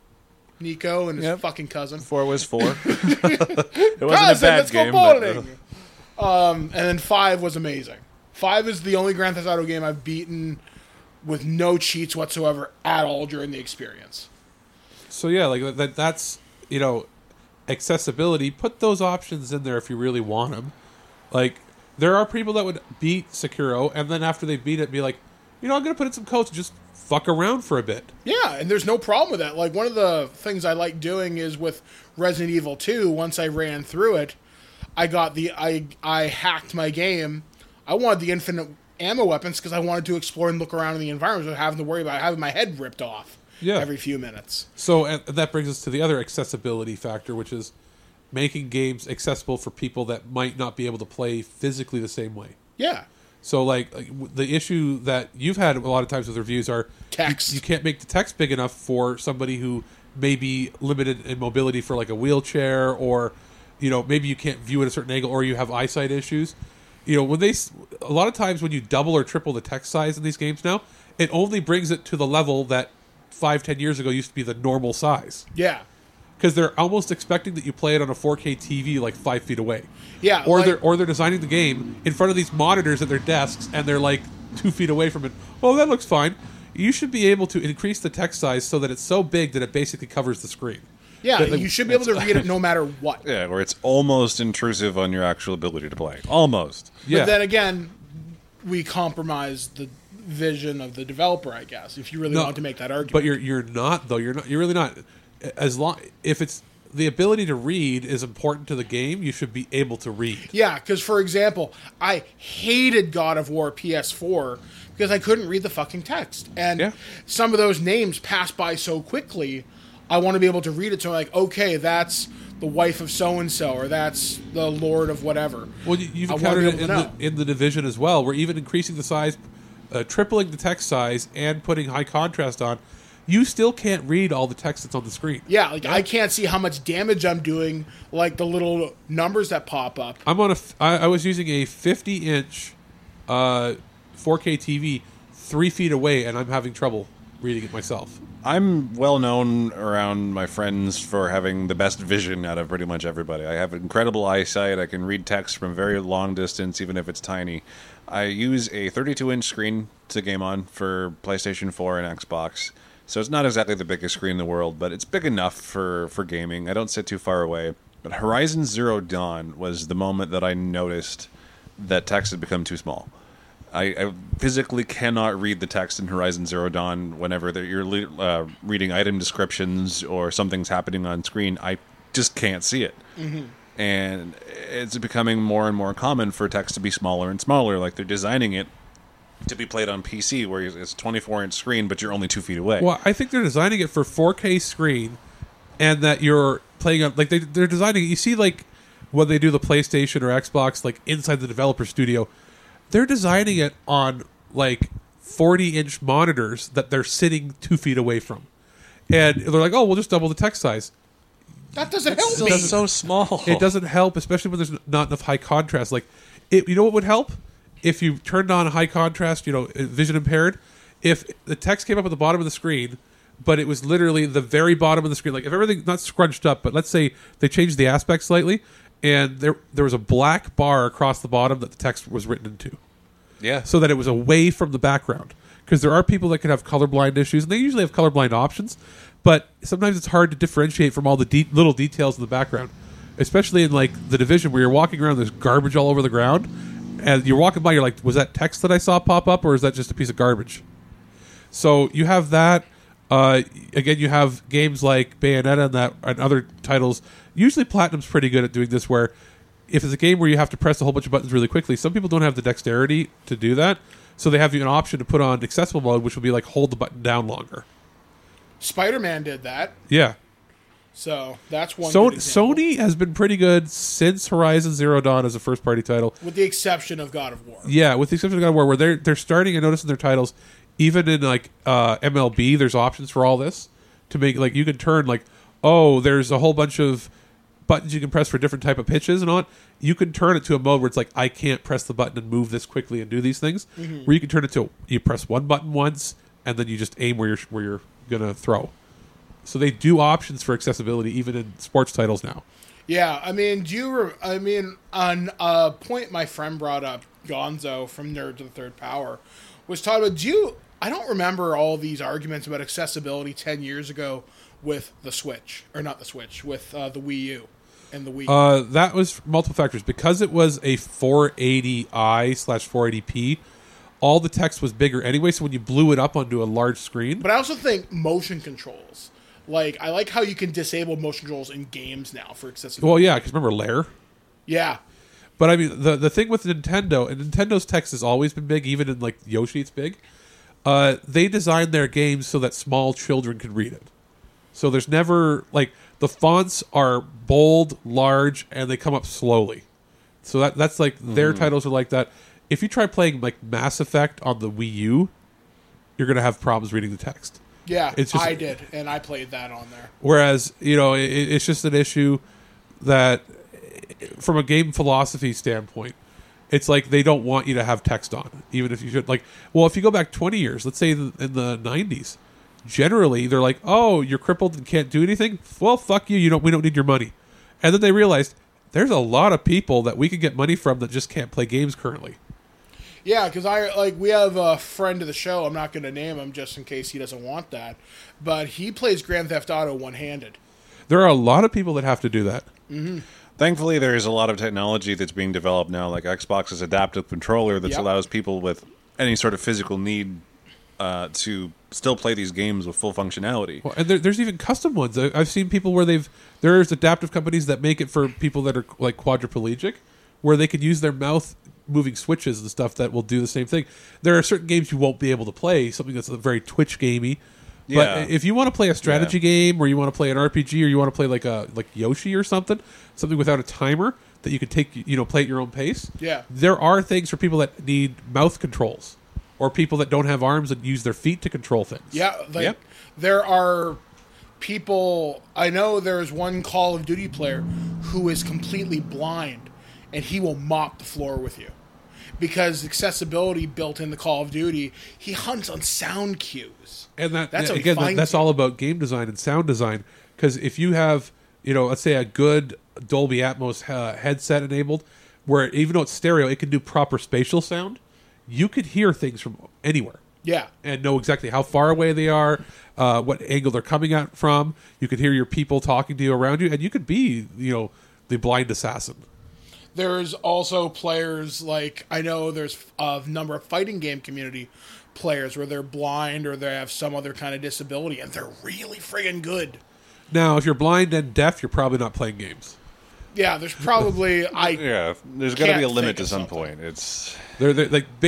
Nico and his Yep. fucking cousin. 4 was 4. It wasn't a Cousin, bad let's game. go But, bowling. And then 5 was amazing. 5 is the only Grand Theft Auto game I've beaten with no cheats whatsoever at all during the experience. So yeah, like that's accessibility. Put those options in there if you really want them. Like there are people that would beat Sekiro and then after they beat it, be like, I'm going to put in some codes and just fuck around for a bit. Yeah, and there's no problem with that. Like one of the things I like doing is with Resident Evil 2. Once I ran through it, I got I hacked my game. I wanted the infinite ammo weapons because I wanted to explore and look around in the environment without having to worry about having my head ripped off every few minutes. So and that brings us to the other accessibility factor, which is making games accessible for people that might not be able to play physically the same way. Yeah. So like the issue that you've had a lot of times with reviews are text. You can't make the text big enough for somebody who may be limited in mobility for like a wheelchair, or maybe you can't view at a certain angle, or you have eyesight issues. When a lot of times when you double or triple the text size in these games now, it only brings it to the level that 5-10 years ago used to be the normal size. Yeah. Because they're almost expecting that you play it on a 4K TV like 5 feet away. Yeah. Or they're designing the game in front of these monitors at their desks and they're like 2 feet away from it. Oh, that looks fine. You should be able to increase the text size so that it's so big that it basically covers the screen. Yeah, you should be able to read it no matter what. Yeah, or it's almost intrusive on your actual ability to play. Almost. Yeah. But then again, we compromise the vision of the developer, I guess, if you really want to make that argument. But you're not though. You're really not. If it's the ability to read is important to the game, you should be able to read. Yeah, because for example, I hated God of War PS4 because I couldn't read the fucking text, and some of those names pass by so quickly. I want to be able to read it, so I'm like, okay, that's the wife of so-and-so, or that's the lord of whatever. Well, you've encountered it in the Division as well. We're even increasing the size, tripling the text size, and putting high contrast on. You still can't read all the text that's on the screen. Yeah, I can't see how much damage I'm doing, like the little numbers that pop up. I was using a 50-inch 4K TV 3 feet away, and I'm having trouble reading it myself. I'm well known around my friends for having the best vision out of pretty much everybody. I have incredible eyesight. I can read text from very long distance, even if it's tiny. I use a 32-inch screen to game on for PlayStation 4 and Xbox. So it's not exactly the biggest screen in the world, but it's big enough for gaming. I don't sit too far away. But Horizon Zero Dawn was the moment that I noticed that text had become too small. I physically cannot read the text in Horizon Zero Dawn whenever you're reading item descriptions or something's happening on screen. I just can't see it. Mm-hmm. And it's becoming more and more common for text to be smaller and smaller. Like they're designing it to be played on PC where it's a 24-inch screen, but you're only 2 feet away. Well, I think they're designing it for 4K screen and that you're playing on... Like they're designing... You see like when they do the PlayStation or Xbox, like inside the developer studio... They're designing it on like 40-inch monitors that they're sitting 2 feet away from, and they're like, "Oh, we'll just double the text size." That doesn't help me. It's so small. It doesn't help, especially when there's not enough high contrast. Like, you know what would help if you turned on high contrast, vision impaired. If the text came up at the bottom of the screen, but it was literally the very bottom of the screen, like if everything not scrunched up, but let's say they changed the aspect slightly. And there was a black bar across the bottom that the text was written into. Yeah. So that it was away from the background. Because there are people that can have colorblind issues, and they usually have colorblind options. But sometimes it's hard to differentiate from all the little details in the background. Especially in like the Division where you're walking around, there's garbage all over the ground. And you're walking by, you're like, was that text that I saw pop up, or is that just a piece of garbage? So you have that. Again, you have games like Bayonetta and other titles. Usually Platinum's pretty good at doing this, where if it's a game where you have to press a whole bunch of buttons really quickly, some people don't have the dexterity to do that, so they have an option to put on accessible mode, which will be like hold the button down longer. Spider-Man did that. Yeah. So that's one. Sony has been pretty good since Horizon Zero Dawn as a first-party title, with the exception of God of War. Yeah, with the exception of God of War, where they're starting to notice in their titles, even in like MLB, there's options for all this to make like you can turn like, oh, there's a whole bunch of buttons you can press for different type of pitches and on. You can turn it to a mode where it's like I can't press the button and move this quickly and do these things. Mm-hmm. Where you can turn it to you press one button once and then you just aim where you're gonna throw. So they do options for accessibility even in sports titles now. Yeah, I mean, on a point my friend brought up, Gonzo from Nerd to the Third Power, was talking about, I don't remember all these arguments about accessibility 10 years ago with the Switch, or not the Switch, with the Wii U and the Wii. That was multiple factors. Because it was a 480i/480p, all the text was bigger anyway, so when you blew it up onto a large screen... But I also think motion controls. Like, I like how you can disable motion controls in games now for accessibility. Well, yeah, because remember Lair? Yeah. But I mean, the thing with Nintendo, and Nintendo's text has always been big, even in like Yoshi it's big, they designed their games so that small children could read it. So there's never, like, the fonts are bold, large, and they come up slowly. So that's like, their titles are like that. If you try playing like Mass Effect on the Wii U, you're going to have problems reading the text. Yeah, It's just, I did, and I played that on there. Whereas, it's just an issue that, from a game philosophy standpoint, it's like they don't want you to have text on, even if you should. Like, well, if you go back 20 years, let's say in the 90s, generally they're like, oh, you're crippled and can't do anything? Well, fuck you, we don't need your money. And then they realized there's a lot of people that we can get money from that just can't play games currently. Yeah, because we have a friend of the show. I'm not going to name him just in case he doesn't want that, but he plays Grand Theft Auto one-handed. There are a lot of people that have to do that. Mm-hmm. Thankfully, there's a lot of technology that's being developed now, like Xbox's adaptive controller, that allows people with any sort of physical need to still play these games with full functionality. Well, and there's even custom ones. I've seen people where there's adaptive companies that make it for people that are like quadriplegic, where they could use their mouth moving switches and stuff that will do the same thing. There are certain games you won't be able to play, something that's very Twitch gamey. Yeah. But if you want to play a strategy game, or you want to play an RPG, or you want to play like Yoshi or something without a timer that you can take, play at your own pace. Yeah. There are things for people that need mouth controls, or people that don't have arms and use their feet to control things. Yeah, there are people. I know there's one Call of Duty player who is completely blind, and he will mop the floor with you. Because accessibility built into Call of Duty, he hunts on sound cues. And that's that's all about game design and sound design. Because if you have, let's say a good Dolby Atmos headset enabled, where even though it's stereo, it can do proper spatial sound, you could hear things from anywhere. Yeah. And know exactly how far away they are, what angle they're coming at from. You could hear your people talking to you around you, and you could be, the blind assassin. There's also players I know there's a number of fighting game community players where they're blind or they have some other kind of disability, and they're really friggin' good. Now, if you're blind and deaf, you're probably not playing games. Yeah, there's probably there's got to be a limit to some point. It's there's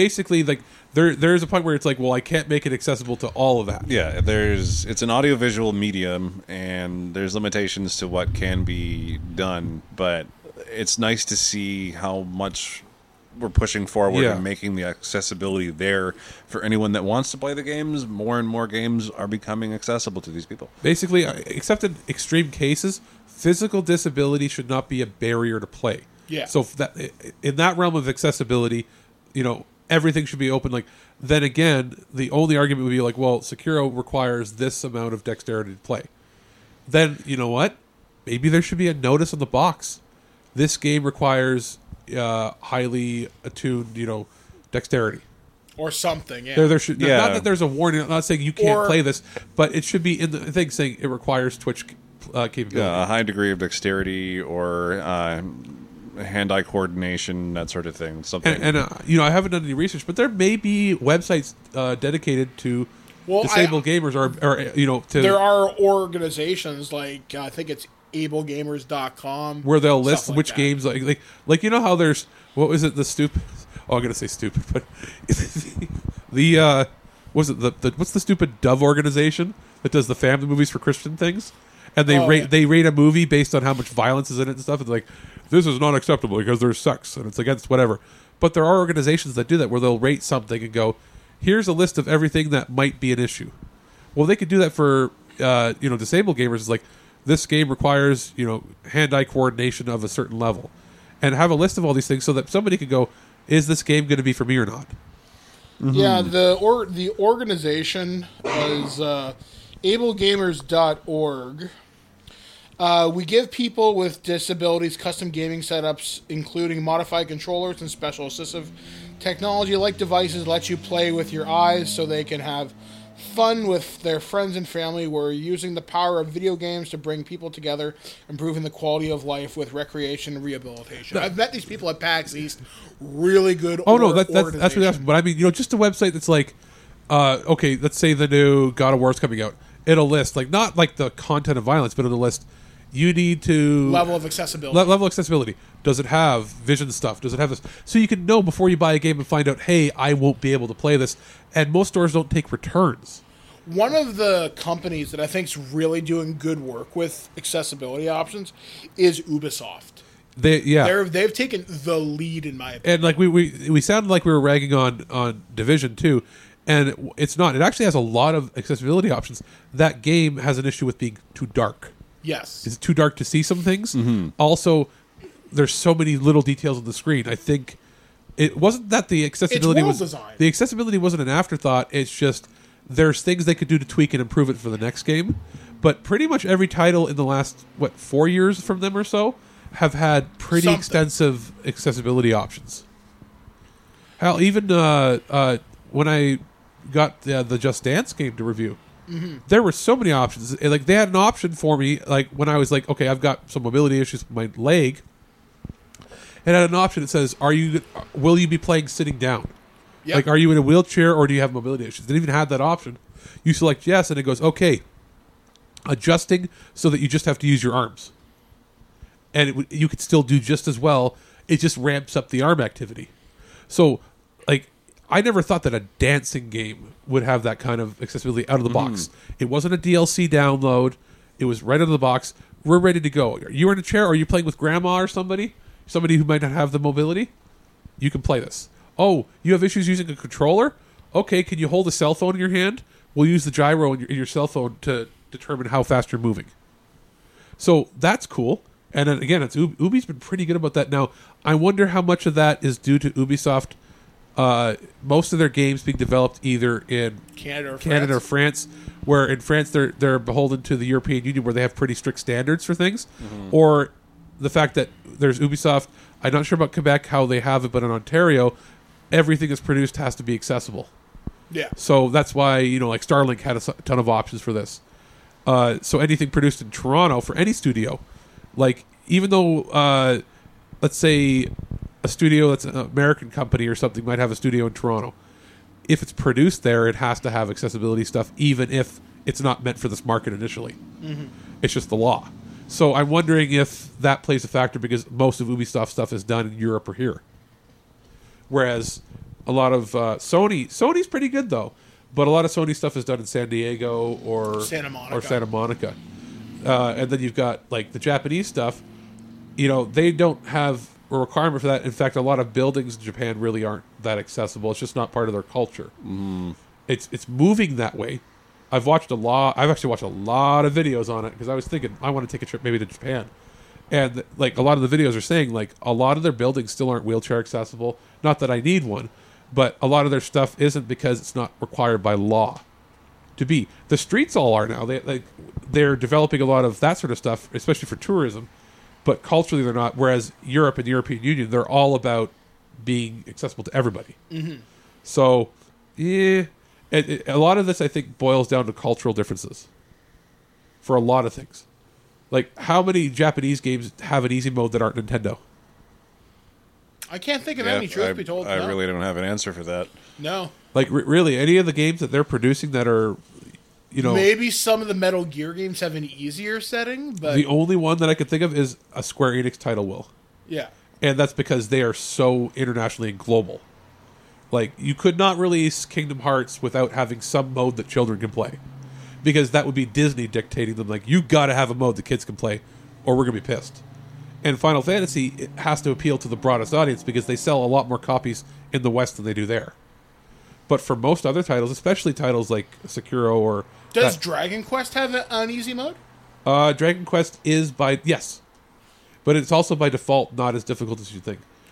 a point where it's like, well, I can't make it accessible to all of that. Yeah, it's an audiovisual medium, and there's limitations to what can be done, but it's nice to see how much we're pushing forward and making the accessibility there for anyone that wants to play the games. More and more games are becoming accessible to these people. Basically, except in extreme cases, physical disability should not be a barrier to play. Yeah. So in that realm of accessibility, everything should be open. Then again, the only argument would be well, Sekiro requires this amount of dexterity to play. Then, you know what? Maybe there should be a notice on the box. This game requires highly attuned, dexterity. Or something, yeah. There should, not that there's a warning, I'm not saying you can't play this, but it should be in the thing saying it requires Twitch capability. A high degree of dexterity or hand-eye coordination, that sort of thing. Something. And I haven't done any research, but there may be websites dedicated to disabled gamers, or there are organizations I think it's ablegamers.com where they'll list like which that. games how there's what was it the stupid I'm gonna say stupid, but what's the stupid Dove organization that does the family movies for Christian things, and they rate a movie based on how much violence is in it and stuff. It's like, this is not acceptable because there's sex and it's against whatever. But there are organizations that do that where they'll rate something and go, here's a list of everything that might be an issue. Well, they could do that for disabled gamers. It's like, this game requires, hand-eye coordination of a certain level. And have a list of all these things so that somebody could go, is this game going to be for me or not? Mm-hmm. Yeah, the organization is ablegamers.org. We give people with disabilities custom gaming setups, including modified controllers and special assistive technology like devices let you play with your eyes so they can have fun with their friends and family. We're using the power of video games to bring people together, improving the quality of life with recreation and rehabilitation. I've met these people at PAX East. Really good. Oh no, that's really awesome. But I mean, just a website that's like, okay, let's say the new God of War is coming out. It'll list not like the content of violence, but it'll list. You need to level of accessibility. Level of accessibility. Does it have vision stuff? Does it have this? So you can know before you buy a game and find out, hey, I won't be able to play this. And most stores don't take returns. One of the companies that I think is really doing good work with accessibility options is Ubisoft. They've taken the lead in my opinion. And like we sounded like we were ragging on Division 2, and it's not. It actually has a lot of accessibility options. That game has an issue with being too dark. Yes. Is it too dark to see some things? Mm-hmm. Also, there's so many little details on the screen. I think it wasn't that the accessibility was designed. The accessibility wasn't an afterthought. It's just there's things they could do to tweak and improve it for the next game. But pretty much every title in the last 4 years from them or so have had pretty extensive accessibility options. Hell, even when I got the Just Dance game to review. Mm-hmm. There were so many options. Like they had an option for me. Like when I was like, okay, I've got some mobility issues with my leg. It had an option that says, will you be playing sitting down? Yep. Like, are you in a wheelchair or do you have mobility issues? It didn't even have that option. You select yes, and it goes, okay, adjusting so that you just have to use your arms, and you could still do just as well. It just ramps up the arm activity. So, like. I never thought that a dancing game would have that kind of accessibility out of the box. It wasn't a DLC download. It was right out of the box. We're ready to go. You're in a chair, or are you playing with grandma or somebody who might not have the mobility? You can play this. Oh, you have issues using a controller? Okay, can you hold a cell phone in your hand? We'll use the gyro in your cell phone to determine how fast you're moving. So that's cool. And then again, Ubi's been pretty good about that. Now, I wonder how much of that is due to Ubisoft. Most of their games being developed either in Canada or France, where in France they're beholden to the European Union, where they have pretty strict standards for things, or the fact that there's Ubisoft. I'm not sure about Quebec how they have it, but in Ontario, everything that's produced has to be accessible. Yeah. So that's why like Starlink had a ton of options for this. So anything produced in Toronto for any studio, like even though let's say. A studio that's an American company or something might have a studio in Toronto. If it's produced there, it has to have accessibility stuff, even if it's not meant for this market initially. Mm-hmm. It's just the law. So I'm wondering if that plays a factor because most of Ubisoft stuff is done in Europe or here. Whereas a lot of Sony's pretty good though, but a lot of Sony stuff is done in San Diego or Santa Monica. And then you've got like the Japanese stuff. They don't have a requirement for that. In fact, a lot of buildings in Japan really aren't that accessible. It's just not part of their culture. It's moving that way. I've actually watched a lot of videos on it because I was thinking I want to take a trip maybe to Japan, and like a lot of the videos are saying like a lot of their buildings still aren't wheelchair accessible. Not that I need one, but a lot of their stuff isn't because it's not required by law to be. The streets all are now. They're developing a lot of that sort of stuff, especially for tourism. But culturally, they're not. Whereas Europe and the European Union, they're all about being accessible to everybody. Mm-hmm. So, a lot of this, I think, boils down to cultural differences for a lot of things. Like, how many Japanese games have an easy mode that aren't Nintendo? I can't think of any, truth be told. I really don't have an answer for that. No. Like, really, any of the games that they're producing that are... maybe some of the Metal Gear games have an easier setting, but the only one that I could think of is a Square Enix title will. Yeah. And that's because they are so internationally and global. Like, you could not release Kingdom Hearts without having some mode that children can play. Because that would be Disney dictating them, like, you gotta have a mode that kids can play, or we're gonna be pissed. And Final Fantasy, it has to appeal to the broadest audience because they sell a lot more copies in the West than they do there. But for most other titles, especially titles like Sekiro or... Does Dragon Quest have an easy mode? Dragon Quest is yes. But it's also by default not as difficult as you think.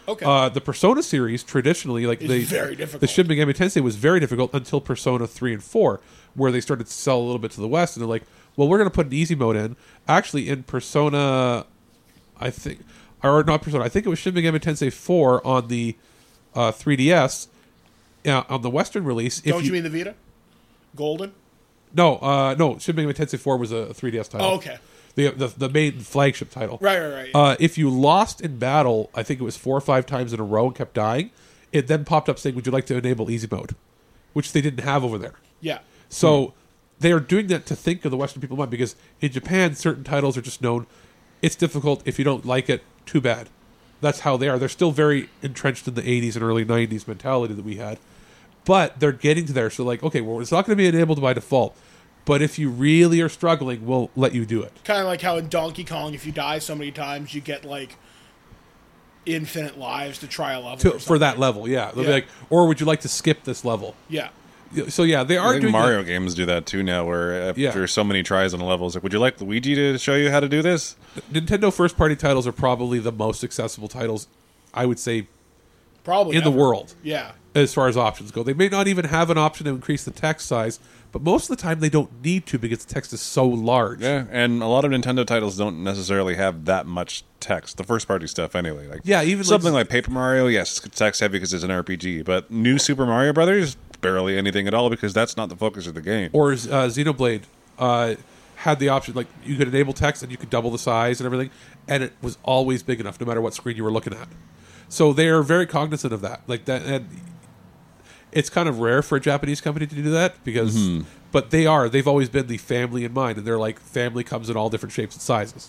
Okay. The Persona series traditionally, like It's very difficult. the Shin Megami Tensei was very difficult until Persona 3 and 4, where they started to sell a little bit to the West, and they're like, well, we're going to put an easy mode in. Actually, in Persona, I think it was Shin Megami Tensei 4 on the 3DS. On the Western release, Don't you mean the Vita? Golden? no, Shin Megami Tensei 4 was a 3DS title. Oh, okay. The main flagship title. Right. If you lost in battle, I think it was 4 or 5 times in a row and kept dying, it then popped up saying, would you like to enable easy mode? Which they didn't have over there. Yeah. So they are doing that to think of the Western people in mind, because in Japan, certain titles are just known. It's difficult. If you don't like it, too bad. That's how they are. They're still very entrenched in the 80s and early 90s mentality that we had. But they're getting to there. So like, okay, well, it's not going to be enabled by default. But if you really are struggling, we'll let you do it. Kind of like how in Donkey Kong, if you die so many times, you get like infinite lives to try a level For that level, yeah. They'll be Yeah. like, or would you like to skip this level? Yeah. So yeah, they are I think doing Mario that. games do that too now, where after Yeah. so many tries on a level, it's like, would you like Luigi to show you how to do this? Nintendo first-party titles are probably the most accessible titles, I would say, Probably in the ever. world. Yeah. As far as options go. They may not even have an option to increase the text size, but most of the time they don't need to because the text is so large. Yeah, and a lot of Nintendo titles don't necessarily have that much text. The first party stuff, anyway. Like, Yeah, even something like Paper Mario, yes, it's text heavy because it's an RPG. But New Super Mario Brothers, barely anything at all because that's not the focus of the game. Or Xenoblade had the option, like you could enable text and you could double the size and everything, and it was always big enough no matter what screen you were looking at. So they are very cognizant of that. Like that, and it's kind of rare for a Japanese company to do that because, but they've always been the family in mind, and they're like family comes in all different shapes and sizes.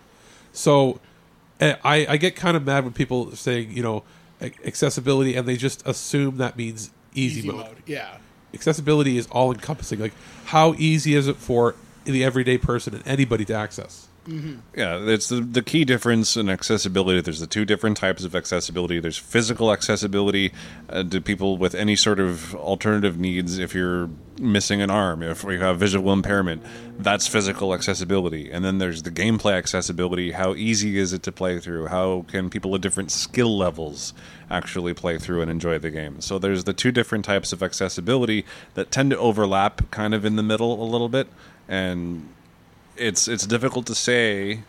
So I get kind of mad when people say, accessibility, and they just assume that means easy mode. Yeah. Accessibility is all encompassing. Like, how easy is it for the everyday person and anybody to access? Yeah, it's the key difference in accessibility. There's the two different types of accessibility. There's physical accessibility to people with any sort of alternative needs. If you're missing an arm, if you have visual impairment, that's physical accessibility. And then there's the gameplay accessibility. How easy is it to play through? How can people at different skill levels actually play through and enjoy the game? So there's the two different types of accessibility that tend to overlap kind of in the middle a little bit. And it's difficult to say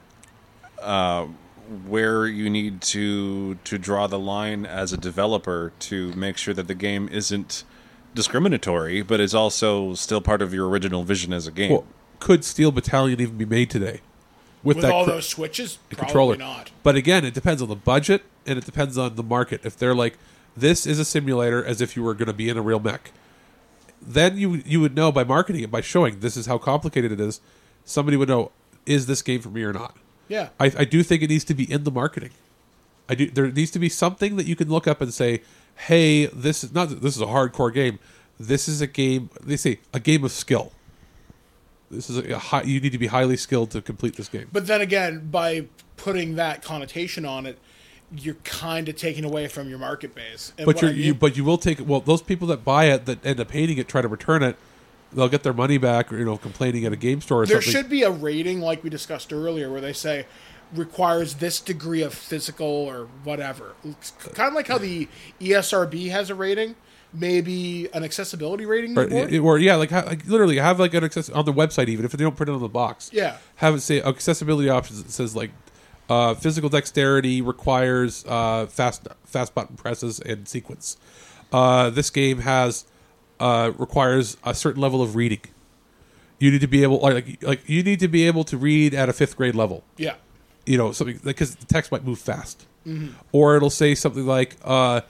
where you need to draw the line as a developer to make sure that the game isn't discriminatory, but is also still part of your original vision as a game. Well, could Steel Battalion even be made today With that all those switches? Probably controller? not. But again, it depends on the budget and it depends on the market. If they're like, this is a simulator as if you were going to be in a real mech, then you would know by marketing it, by showing this is how complicated it is. Somebody would know, is this game for me or not? Yeah. I do think it needs to be in the marketing. There needs to be something that you can look up and say, hey, this is a hardcore game. This is a game. They say a game of skill. This is you need to be highly skilled to complete this game. But then again, by putting that connotation on it, you're kind of taking away from your market base. And But what I mean- you will take those people that buy it that end up hating it, try to return it. They'll get their money back, or complaining at a game store or there something. should be a rating like we discussed earlier where they say requires this degree of physical or whatever. It's kind of like how the ESRB has a rating, maybe an accessibility rating board. Literally have like an access on the website, even if they don't put it on the box. Yeah. Have it say accessibility options. It says like physical dexterity requires fast button presses and sequence. This game requires a certain level of reading. You need to be able, you need to be able to read at a 5th grade level. Yeah. Something because the text might move fast, or it'll say something like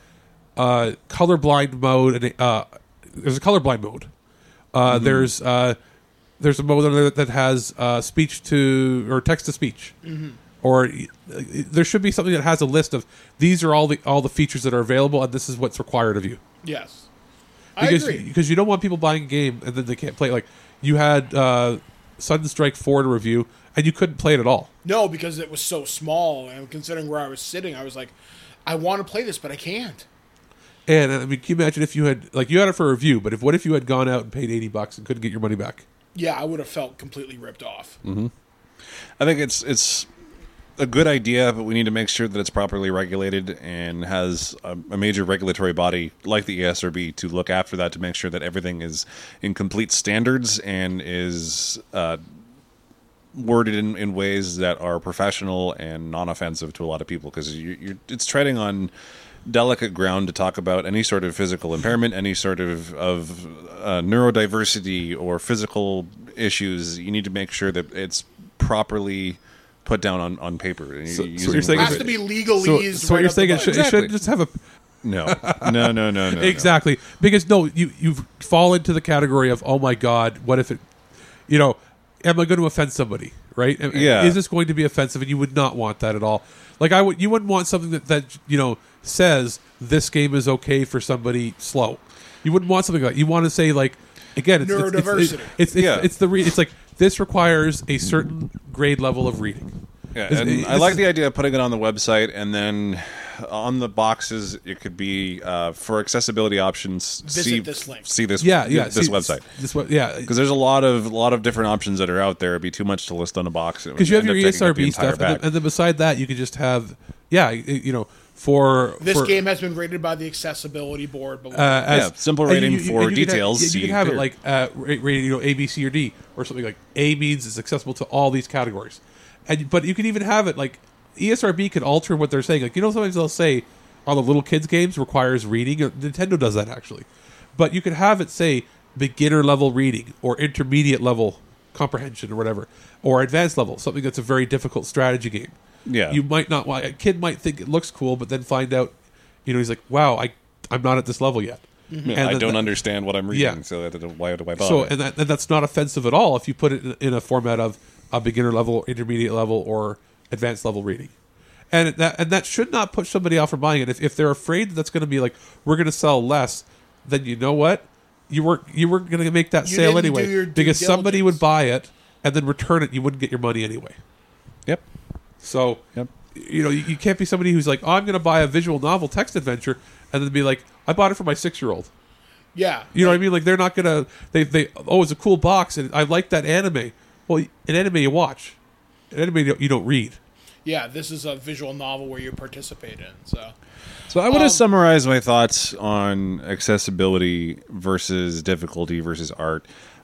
colorblind mode. And there's a colorblind mode. There's a mode that has speech to or text to speech. Or there should be something that has a list of these are all the features that are available, and this is what's required of you. Yes. I agree. Because you don't want people buying a game and then they can't play it. Like you had Sudden Strike 4 to review, and you couldn't play it at all. No, because it was so small, and considering where I was sitting, I was like, I want to play this, but I can't. And I mean, can you imagine if you had you had it for a review, but what if you had gone out and paid $80 and couldn't get your money back? Yeah, I would have felt completely ripped off. I think it's a good idea, but we need to make sure that it's properly regulated and has a major regulatory body like the ESRB to look after that, to make sure that everything is in complete standards and is worded in ways that are professional and non-offensive to a lot of people, because it's treading on delicate ground to talk about any sort of physical impairment, any sort of neurodiversity or physical issues. You need to make sure that it's properly put down on paper. So you're saying it has to be legalese. So what you're saying it should just have a... No. Exactly. Because, no, you fall into the category of, oh my God, what if it... am I going to offend somebody, right? Yeah. Is this going to be offensive? And you would not want that at all. Like, you wouldn't want something that says this game is okay for somebody slow. You wouldn't want something like that. You want to say, like, again, neurodiversity. It's like, this requires a certain grade level of reading. Yeah, and I like the idea of putting it on the website, and then on the boxes it could be for accessibility options. Visit this link. See this. This website. Yeah, because there's a lot of different options that are out there. It'd be too much to list on a box. Because you have your ESRB stuff, and then beside that, you could just have this game has been rated by the accessibility board. Simple rating for details. You can have it like rated, A, B, C, or D, or something like A means it's accessible to all these categories. But you can even have it like ESRB could alter what they're saying. Like, sometimes they'll say on the little kids games requires reading. Nintendo does that actually, but you could have it say beginner level reading or intermediate level comprehension or whatever, or advanced level, something that's a very difficult strategy game. Yeah, you might not want. A kid might think it looks cool, but then find out, he's like, "Wow, I'm not at this level yet." Mm-hmm. And I don't understand what I'm reading, so why do I bother? So, and that's not offensive at all if you put it in a format of a beginner level, intermediate level, or advanced level reading, and that should not put somebody off from buying it. If they're afraid that's going to be like, we're going to sell less, then you know what, you were going to make that sale anyway, because somebody would buy it and then return it. You wouldn't get your money anyway. Yep. So, you can't be somebody who's like, oh, I'm going to buy a visual novel text adventure, and then be like, I bought it for my 6-year-old. Yeah. You know what I mean? Like, they're not going to... They it's a cool box, and I like that anime. Well, an anime you watch. An anime you don't read. Yeah, this is a visual novel where you participate in, so... So I want to summarize my thoughts on accessibility versus difficulty versus art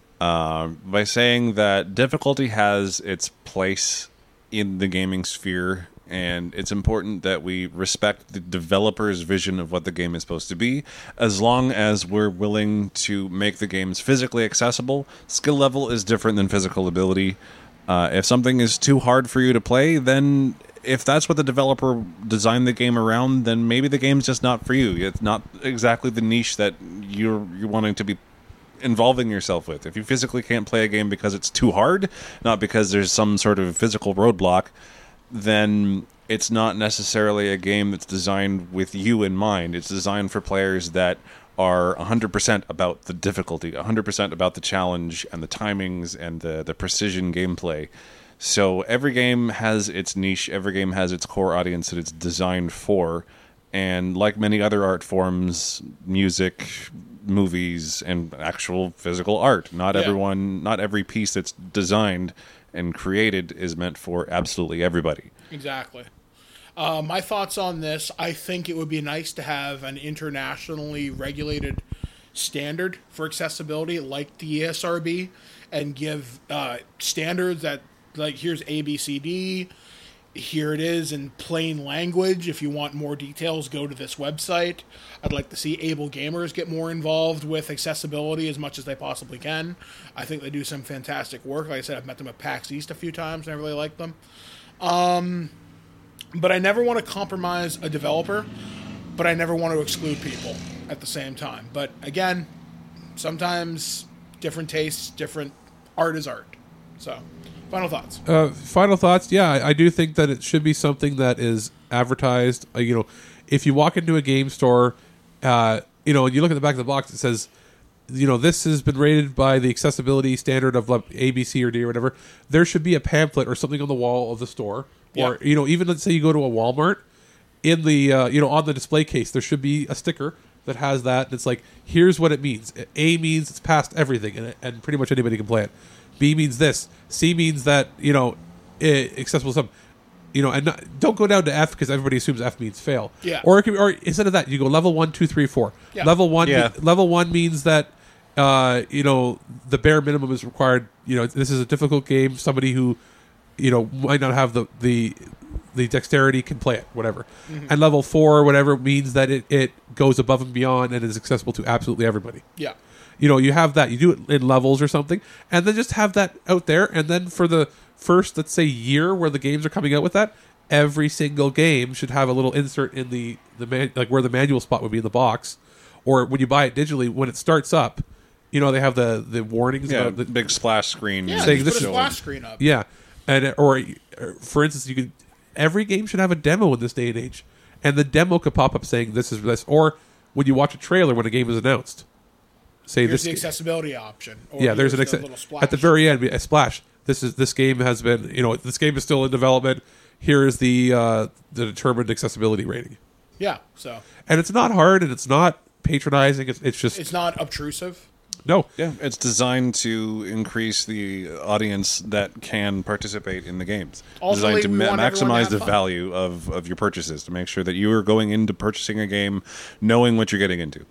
by saying that difficulty has its place in the gaming sphere, and it's important that we respect the developer's vision of what the game is supposed to be, as long as we're willing to make the games physically accessible. Skill level is different than physical ability. If something is too hard for you to play, then if that's what the developer designed the game around, then maybe the game's just not for you. It's not exactly the niche that you're wanting to be involving yourself with. If you physically can't play a game because it's too hard, not because there's some sort of physical roadblock, then it's not necessarily a game that's designed with you in mind. It's designed for players that are 100% about the difficulty, 100% about the challenge and the timings and the precision gameplay. So every game has its niche, every game has its core audience that it's designed for, and like many other art forms, music, movies, and actual physical art, not every piece that's designed and created is meant for absolutely everybody. Exactly. My thoughts on this, I think it would be nice to have an internationally regulated standard for accessibility like the ESRB, and give standards that, like, here's ABCD, here it is in plain language. If you want more details, go to this website. I'd like to see able gamers get more involved with accessibility as much as they possibly can. I think they do some fantastic work. Like I said, I've met them at PAX East a few times, and I really like them. But I never want to compromise a developer, but I never want to exclude people at the same time. But again, sometimes different tastes, different art is art. So, final thoughts. Final thoughts. Yeah, I do think that it should be something that is advertised. If you walk into a game store, and you look at the back of the box, it says, this has been rated by the accessibility standard of A, B, C, or D, or whatever. There should be a pamphlet or something on the wall of the store. Yeah. Or, even let's say you go to a Walmart, in the, on the display case, there should be a sticker that has that. And it's like, here's what it means. A means it's past everything, and pretty much anybody can play it. B means this. C means that, accessible to some. and don't go down to F because everybody assumes F means fail. Yeah. Or instead of that, you go level 1, 2, 3, 4. Yeah. Level 1, Yeah. level 1 means that the bare minimum is required. This is a difficult game. Somebody who might not have the dexterity can play it, whatever. Mm-hmm. And level 4 or whatever means that it goes above and beyond and is accessible to absolutely everybody. Yeah. You have that. You do it in levels or something, and then just have that out there. And then for the first, let's say, year where the games are coming out with that, every single game should have a little insert in the like where the manual spot would be in the box, or when you buy it digitally, when it starts up, they have the warnings. Yeah, about the big splash screen. Yeah, Saying just this put a is- splash screen up. Yeah, and or for instance, every game should have a demo in this day and age, and the demo could pop up saying this is this, or when you watch a trailer when a game is announced, say Here's this. the accessibility option. Or Yeah, there's here's an the little splash. at the very end a splash. This game has been this game is still in development. Here is the determined accessibility rating, Yeah, so and it's not hard and it's not patronizing. It's just it's not obtrusive. no. Yeah, it's designed to increase the audience that can participate in the games. Ultimately, Designed to we want everyone to maximize have the fun. value of your purchases, to make sure that you are going into purchasing a game knowing what you're getting into.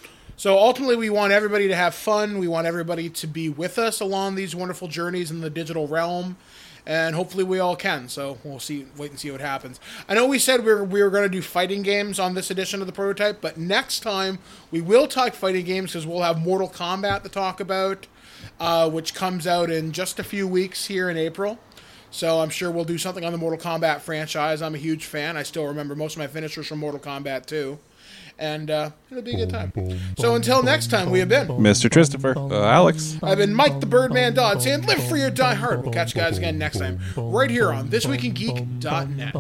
So ultimately, we want everybody to have fun. We want everybody to be with us along these wonderful journeys in the digital realm, and hopefully we all can. So we'll wait and see what happens. I know we said we were going to do fighting games on this edition of the Prototype, but next time we will talk fighting games because we'll have Mortal Kombat to talk about, which comes out in just a few weeks here in April. So I'm sure we'll do something on the Mortal Kombat franchise. I'm a huge fan. I still remember most of my finishers from Mortal Kombat 2. And it'll be a good time. So until next time, we have been Mr. Christopher. Alex. I've been Mike the Birdman Dodd saying live free or die hard. We'll catch you guys again next time, right here on thisweekingeek.net.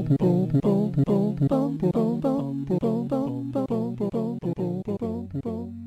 Boom.